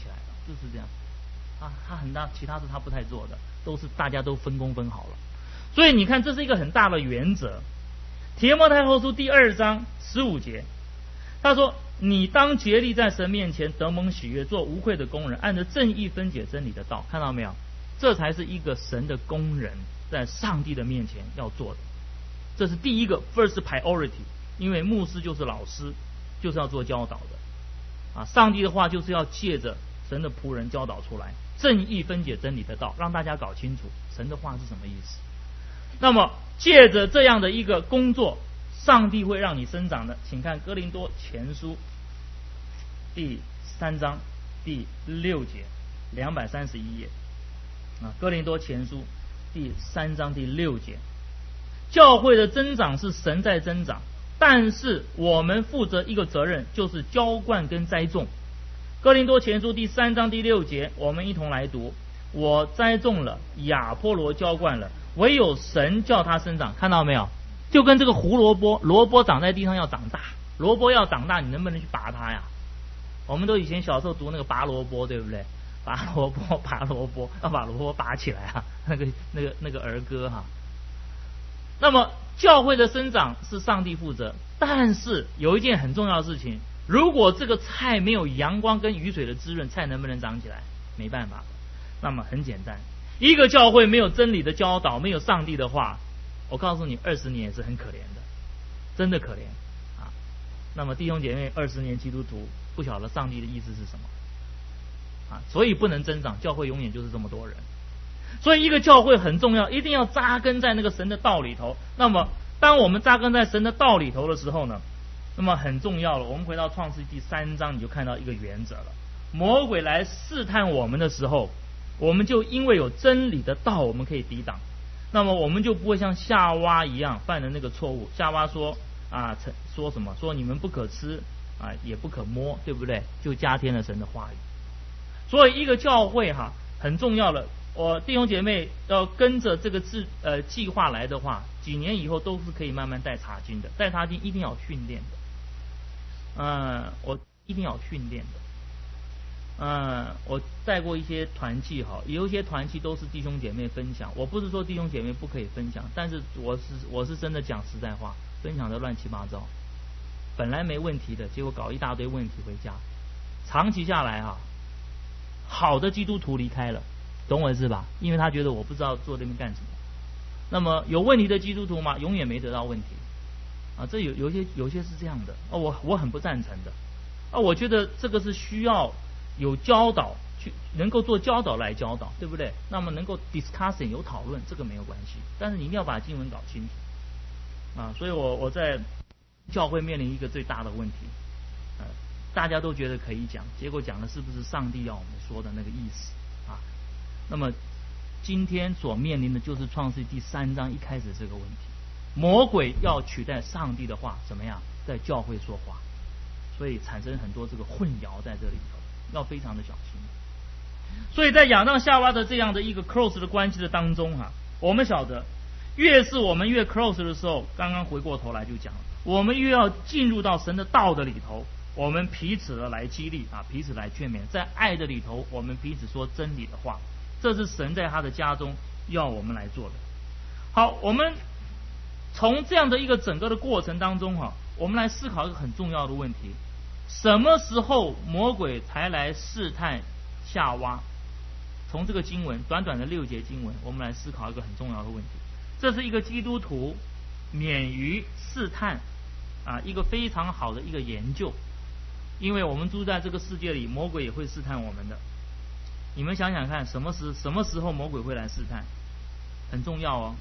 A: 就是这样。啊，他很大，其他是他不太做的，都是大家都分工分好了。所以你看，这是一个很大的原则。提摩太后书第二章十五节，他说：“你当竭力在神面前得蒙喜悦，做无愧的工人，按着正义分解真理的道。”看到没有？这才是一个神的工人在上帝的面前要做的。这是第一个 first priority， 因为牧师就是老师，就是要做教导的啊。上帝的话就是要借着神的仆人教导出来，正义分解真理的道，让大家搞清楚神的话是什么意思。那么借着这样的一个工作，上帝会让你生长的。请看哥林多前书第三章第六节，两百三十一页啊，哥林多前书第三章第六节，教会的增长是神在增长，但是我们负责一个责任，就是浇灌跟栽种。哥林多前书第三章第六节，我们一同来读：我栽种了，亚波罗浇灌了，唯有神叫它生长。看到没有？就跟这个胡萝卜，萝卜长在地上要长大，萝卜要长大，你能不能去拔它呀？我们都以前小时候读那个拔萝卜，对不对？拔萝卜，拔萝卜，要把萝卜拔起来啊，那个那个那个儿歌哈。那么教会的生长是上帝负责，但是有一件很重要的事情，如果这个菜没有阳光跟雨水的滋润，菜能不能长起来？没办法。那么很简单，一个教会没有真理的教导，没有上帝的话，我告诉你，二十年也是很可怜的，真的可怜啊。那么弟兄姐妹，二十年基督徒不晓得上帝的意思是什么啊，所以不能增长，教会永远就是这么多人。所以一个教会很重要，一定要扎根在那个神的道里头。那么当我们扎根在神的道里头的时候呢，那么很重要了。我们回到创世记第三章，你就看到一个原则了。魔鬼来试探我们的时候，我们就因为有真理的道，我们可以抵挡。那么我们就不会像夏娃一样犯了那个错误。夏娃说啊，说什么？说你们不可吃啊，也不可摸，对不对？就加添了神的话语。所以一个教会哈很重要了。我弟兄姐妹要跟着这个制呃计划来的话，几年以后都是可以慢慢带查经的。带查经一定要训练的，嗯、呃，我一定要训练的。嗯、呃，我带过一些团契哈，有一些团契都是弟兄姐妹分享。我不是说弟兄姐妹不可以分享，但是我是我是真的讲实在话，分享的乱七八糟，本来没问题的，结果搞一大堆问题回家，长期下来哈，好的基督徒离开了。懂我意思吧？因为他觉得我不知道做这边干什么。那么有问题的基督徒嘛，永远没得到问题啊。这有有些有些是这样的啊，我我很不赞成的啊。我觉得这个是需要有教导去能够做教导来教导，对不对？那么能够 discussion 有讨论，这个没有关系。但是你一定要把经文搞清楚啊。所以我我在教会面临一个最大的问题，呃、啊，大家都觉得可以讲，结果讲的是不是上帝要我们说的那个意思啊？那么今天所面临的就是创世记第三章一开始这个问题，魔鬼要取代上帝的话，怎么样在教会说话，所以产生很多这个混淆在这里头，要非常的小心。所以在亚当夏娃的这样的一个 close 的关系的当中哈、啊，我们晓得越是我们越 close 的时候，刚刚回过头来就讲了，我们越要进入到神的道的里头，我们彼此的来激励啊，彼此来劝勉，在爱的里头，我们彼此说真理的话。这是神在他的家中要我们来做的。好，我们从这样的一个整个的过程当中哈，我们来思考一个很重要的问题：什么时候魔鬼才来试探夏娃？从这个经文短短的六节经文，我们来思考一个很重要的问题。这是一个基督徒免于试探啊，一个非常好的一个研究。因为我们住在这个世界里，魔鬼也会试探我们的。你们想想看，什么时什么时候魔鬼会来试探？很重要哦。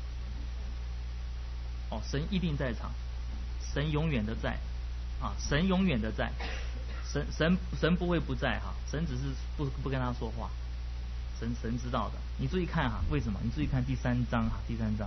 A: 哦，神一定在场，神永远的在啊，神永远的在，神神神不会不在哈，神只是不不跟他说话，神神知道的。你注意看哈，为什么？你注意看第三章哈，第三章，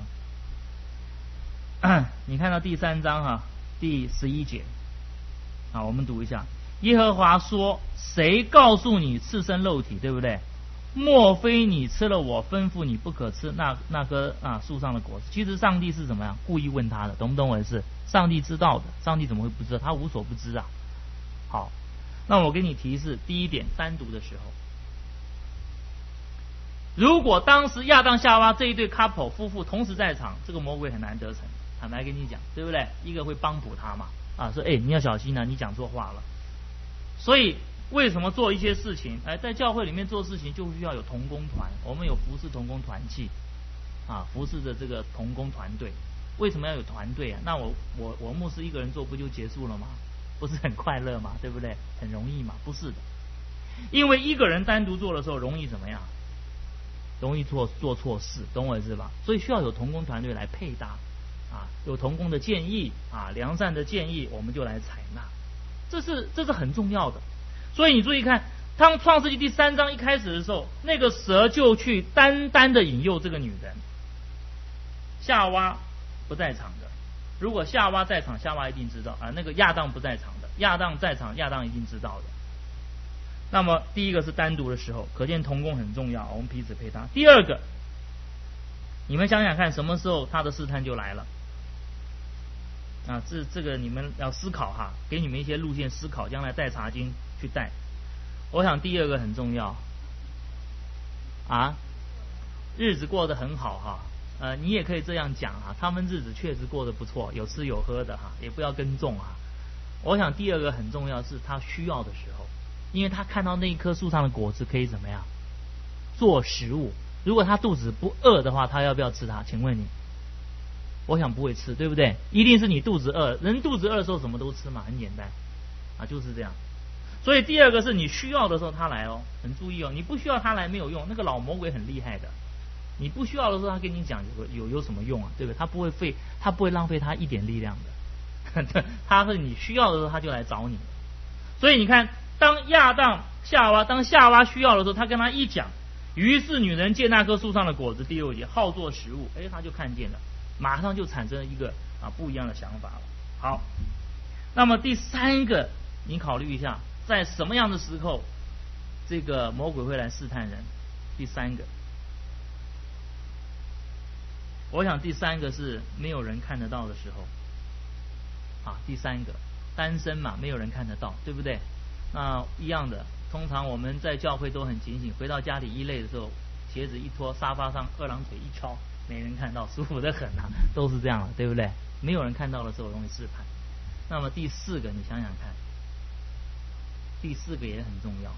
A: 你看到第三章哈，第十一节，啊，我们读一下。耶和华说：谁告诉你赤身肉体，对不对？莫非你吃了我吩咐你不可吃那那棵啊树上的果子？其实上帝是怎么样故意问他的，懂不懂我的意思？上帝知道的，上帝怎么会不知道？他无所不知啊。好，那我给你提示，第一点，单独的时候， 如果当时亚当夏娃这一对 couple 夫妇同时在场，这个魔鬼很难得逞。坦白跟你讲，对不对？一个会帮补他嘛，啊，说哎你要小心啊，你讲错话了。所以为什么做一些事情，哎，在教会里面做事情就需要有同工团，我们有服侍同工团契，啊，服侍的这个同工团队。为什么要有团队啊？那我我我牧师一个人做不就结束了吗？不是很快乐吗？对不对？很容易嘛？不是的，因为一个人单独做的时候容易怎么样？容易做做错事，懂我意思吧？所以需要有同工团队来配搭，啊，有同工的建议啊，良善的建议，我们就来采纳，这是这是很重要的。所以你注意看，当创世纪第三章一开始的时候，那个蛇就去单单的引诱这个女人，夏娃不在场的。如果夏娃在场，夏娃一定知道啊。那个亚当不在场的，亚当在场，亚当一定知道的。那么第一个是单独的时候，可见同工很重要，我们彼此配搭。第二个，你们想想看，什么时候他的试探就来了？啊，这这个你们要思考哈，给你们一些路线思考，将来带查经去带。我想第二个很重要啊，日子过得很好哈。呃，你也可以这样讲啊，他们日子确实过得不错，有吃有喝的哈，也不要跟踪啊。我想第二个很重要是他需要的时候，因为他看到那一棵树上的果子可以怎么样做食物。如果他肚子不饿的话，他要不要吃它？请问你？我想不会吃，对不对？一定是你肚子饿，人肚子饿的时候什么都吃嘛，很简单啊，就是这样。所以第二个是你需要的时候他来哦，很注意哦，你不需要他来没有用，那个老魔鬼很厉害的。你不需要的时候，他跟你讲有有有什么用啊？对不对？他不会费，他不会浪费他一点力量的。他是你需要的时候，他就来找你。所以你看，当亚当夏娃，当夏娃需要的时候，他跟他一讲，于是女人见那棵树上的果子，第六节好做食物，哎，他就看见了，马上就产生了一个啊不一样的想法了。好，那么第三个，你考虑一下，在什么样的时候，这个魔鬼会来试探人？第三个。我想第三个是没有人看得到的时候，啊，第三个单身嘛，没有人看得到，对不对？那一样的，通常我们在教会都很警醒，回到家里一累的时候，鞋子一脱，沙发上二郎腿一敲，没人看到，舒服得很啊，都是这样的，对不对？没有人看到的时候容易试探。那么第四个，你想想看，第四个也很重要，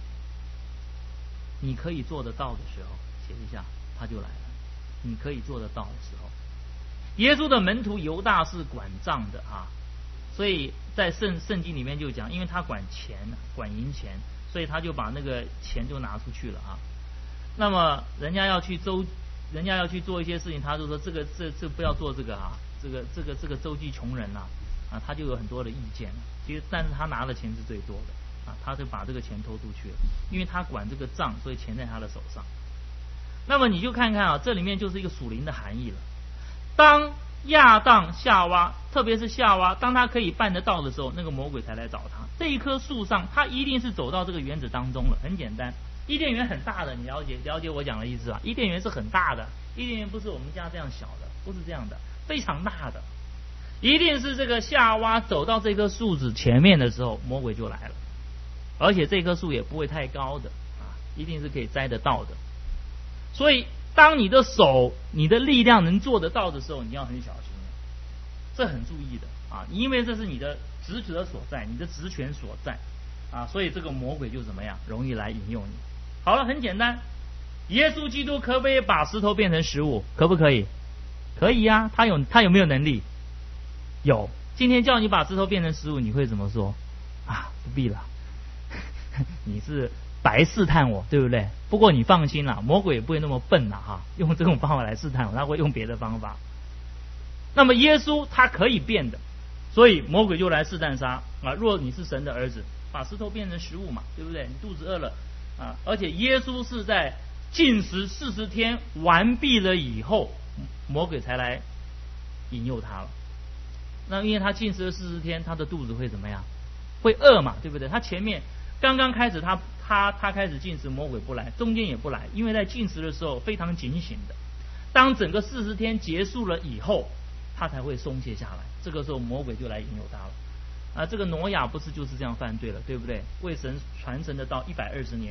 A: 你可以做得到的时候，写一下，他就来了。你可以做得到的时候，耶稣的门徒犹大是管账的啊，所以在圣圣经里面就讲，因为他管钱管银钱，所以他就把那个钱就拿出去了啊。那么人家要去周，人家要去做一些事情，他就说这个这这不要做这个啊，这个这个这个周济穷人啊啊，他就有很多的意见。其实但是他拿的钱是最多的啊，他就把这个钱偷出去了，因为他管这个账，所以钱在他的手上。那么你就看看啊，这里面就是一个属灵的含义了。当亚当夏娃，特别是夏娃，当他可以办得到的时候，那个魔鬼才来找他。这一棵树上，他一定是走到这个园子当中了。很简单，伊甸园很大的，你了解了解我讲的意思吧？伊甸园是很大的，伊甸园不是我们家这样小的，不是这样的，非常大的。一定是这个夏娃走到这棵树子前面的时候，魔鬼就来了。而且这棵树也不会太高的啊，一定是可以摘得到的。所以当你的手你的力量能做得到的时候，你要很小心，这很注意的啊，因为这是你的职责所在，你的职权所在啊，所以这个魔鬼就怎么样，容易来引诱你。好了，很简单，耶稣基督可不可以把石头变成食物？可不可以？可以呀、啊，他有他有没有能力？有。今天叫你把石头变成食物，你会怎么说？啊，不必了，你是白试探我，对不对？不过你放心啦，魔鬼也不会那么笨啦哈，用这种方法来试探我，他会用别的方法。那么耶稣他可以变的，所以魔鬼就来试探他啊。若你是神的儿子，把石头变成食物嘛，对不对？你肚子饿了啊，而且耶稣是在禁食四十天完毕了以后，魔鬼才来引诱他了。那因为他禁食了四十天，他的肚子会怎么样？会饿嘛，对不对？他前面刚刚开始他他他开始禁食，魔鬼不来，中间也不来，因为在禁食的时候非常警醒的。当整个四十天结束了以后，他才会松懈下来。这个时候魔鬼就来引诱他了。啊，这个挪亚不是就是这样犯罪了，对不对？为神传神的道一百二十年，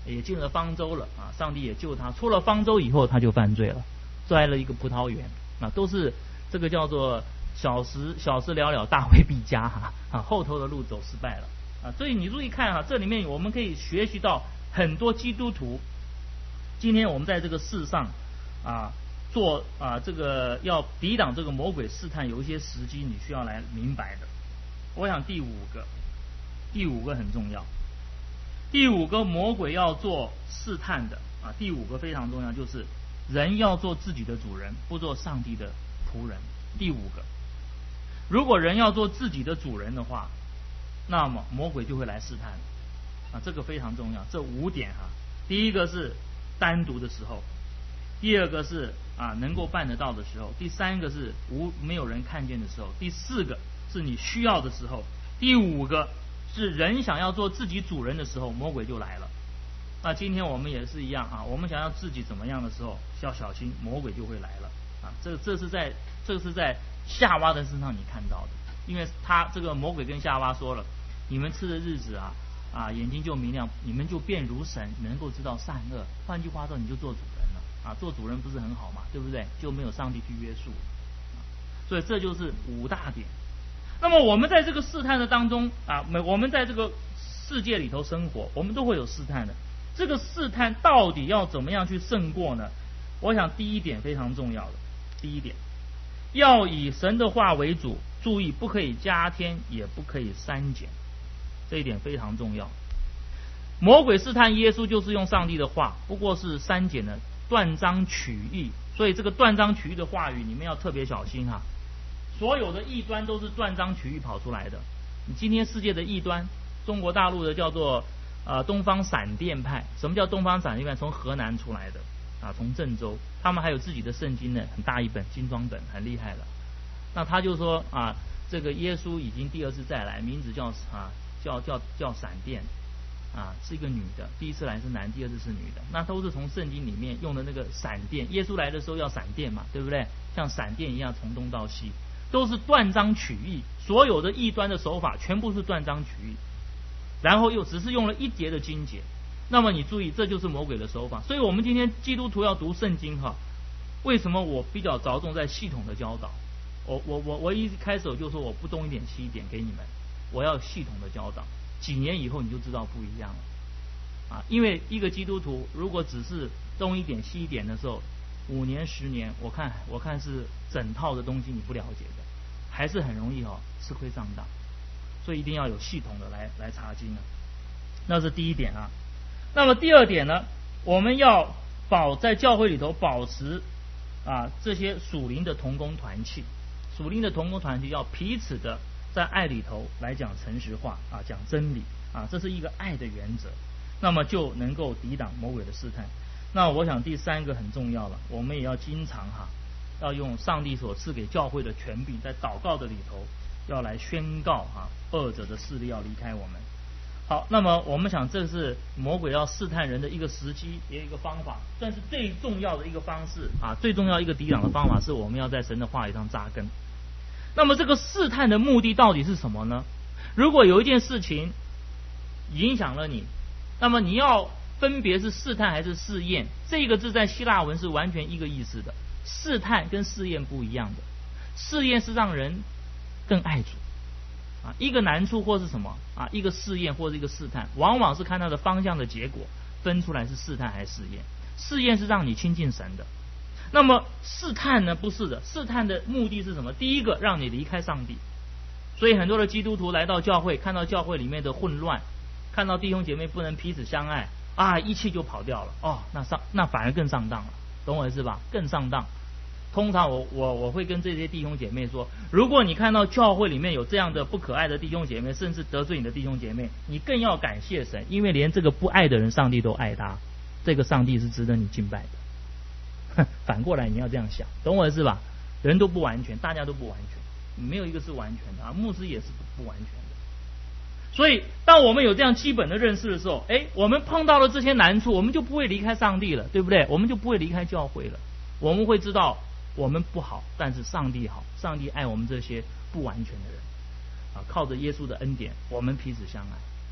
A: 也进了方舟了啊，上帝也救他。出了方舟以后，他就犯罪了，栽了一个葡萄园啊，都是这个叫做小时小时了了，大未必佳哈啊，后头的路走失败了啊。所以你注意看哈，这里面我们可以学习到很多基督徒。今天我们在这个世上啊，做啊这个要抵挡这个魔鬼试探，有一些时机你需要来明白的。我想第五个，第五个很重要。第五个魔鬼要做试探的啊，第五个非常重要，就是人要做自己的主人，不做上帝的仆人。第五个，如果人要做自己的主人的话，那么魔鬼就会来试探啊，这个非常重要。这五点哈、啊，第一个是单独的时候，第二个是啊能够办得到的时候，第三个是无没有人看见的时候，第四个是你需要的时候，第五个是人想要做自己主人的时候，魔鬼就来了。那今天我们也是一样啊，我们想要自己怎么样的时候，要小心魔鬼就会来了啊。这这是在这是在夏娃的身上你看到的，因为他这个魔鬼跟夏娃说了，你们吃的日子啊啊眼睛就明亮，你们就变如神，能够知道善恶。换句话说，你就做主人了啊，做主人不是很好嘛，对不对？就没有上帝去约束、啊、所以这就是五大点。那么我们在这个试探的当中啊，我们在这个世界里头生活，我们都会有试探的。这个试探到底要怎么样去胜过呢？我想第一点非常重要的，第一点要以神的话为主，注意不可以加添，也不可以删减，这一点非常重要。魔鬼试探耶稣就是用上帝的话，不过是删减了，断章取义。所以这个断章取义的话语，你们要特别小心哈。所有的异端都是断章取义跑出来的。你今天世界的异端，中国大陆的叫做呃东方闪电派。什么叫东方闪电派？从河南出来的啊，从郑州，他们还有自己的圣经呢，很大一本精装本，很厉害了。那他就说啊，这个耶稣已经第二次再来，名字叫啊叫叫叫闪电啊，是一个女的，第一次来是男，第二次是女的。那都是从圣经里面用的那个闪电，耶稣来的时候要闪电嘛，对不对？像闪电一样从东到西。都是断章取义，所有的异端的手法全部是断章取义，然后又只是用了一节的经节。那么你注意，这就是魔鬼的手法。所以我们今天基督徒要读圣经哈，为什么我比较着重在系统的教导？我我我我一开始我就说我不东一点西一点给你们，我要系统的教导。几年以后你就知道不一样了啊！因为一个基督徒如果只是东一点西一点的时候，五年十年，我看我看是整套的东西你不了解的，还是很容易哦吃亏上当，所以一定要有系统的来来查经啊。那是第一点啊。那么第二点呢，我们要保在教会里头保持啊这些属灵的同工团契，属灵的同工团契要彼此的在爱里头来讲诚实话啊，讲真理啊，这是一个爱的原则，那么就能够抵挡魔鬼的试探。那我想第三个很重要了，我们也要经常哈，要用上帝所赐给教会的权柄，在祷告的里头要来宣告哈，恶者的势力要离开我们。好，那么我们想这是魔鬼要试探人的一个时机，也有一个方法，但是最重要的一个方式啊，最重要一个抵挡的方法是我们要在神的话语上扎根。那么这个试探的目的到底是什么呢？如果有一件事情影响了你，那么你要分别是试探还是试验，这个字在希腊文是完全一个意思的。试探跟试验不一样的，试验是让人更爱主啊，一个难处或是什么啊，一个试验或是一个试探，往往是看它的方向的结果分出来是试探还是试验。试验是让你亲近神的，那么试探呢不是的，试探的目的是什么？第一个让你离开上帝。所以很多的基督徒来到教会，看到教会里面的混乱，看到弟兄姐妹不能彼此相爱啊，一气就跑掉了哦，那上那反而更上当了，懂我意思吧？更上当。通常我我我会跟这些弟兄姐妹说，如果你看到教会里面有这样的不可爱的弟兄姐妹，甚至得罪你的弟兄姐妹，你更要感谢神，因为连这个不爱的人，上帝都爱他，这个上帝是值得你敬拜的。反过来你要这样想，懂我意思吧？人都不完全，大家都不完全，没有一个是完全的啊，牧师也是不完全的。所以当我们有这样基本的认识的时候，哎，我们碰到了这些难处，我们就不会离开上帝了，对不对？我们就不会离开教会了。我们会知道我们不好，但是上帝好，上帝爱我们这些不完全的人啊，靠着耶稣的恩典，我们彼此相爱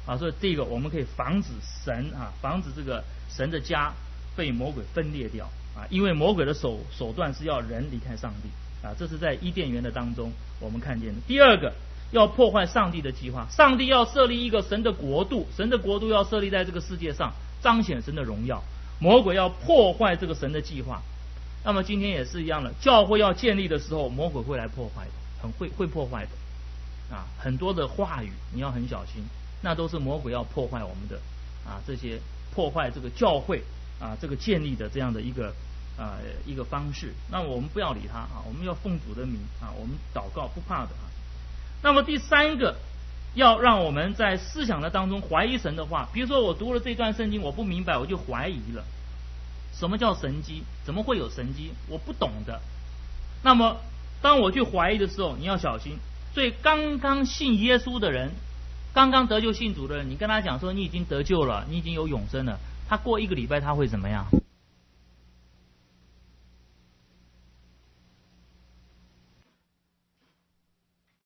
A: 啊，所以这个我们可以防止神啊，防止这个神的家被魔鬼分裂掉啊，因为魔鬼的手手段是要人离开上帝啊，这是在伊甸园的当中我们看见的。第二个，要破坏上帝的计划，上帝要设立一个神的国度，神的国度要设立在这个世界上，彰显神的荣耀。魔鬼要破坏这个神的计划，那么今天也是一样的，教会要建立的时候，魔鬼会来破坏的，很会会破坏的啊，很多的话语你要很小心，那都是魔鬼要破坏我们的啊，这些破坏这个教会啊，这个建立的这样的一个啊一个方式。那我们不要理他啊，我们要奉主的名啊，我们祷告不怕的啊。那么第三个，要让我们在思想的当中怀疑神的话，比如说我读了这段圣经，我不明白，我就怀疑了。什么叫神迹？怎么会有神迹？我不懂的。那么当我去怀疑的时候，你要小心。所以刚刚信耶稣的人，刚刚得救信主的人，你跟他讲说你已经得救了，你已经有永生了，他过一个礼拜他会怎么样？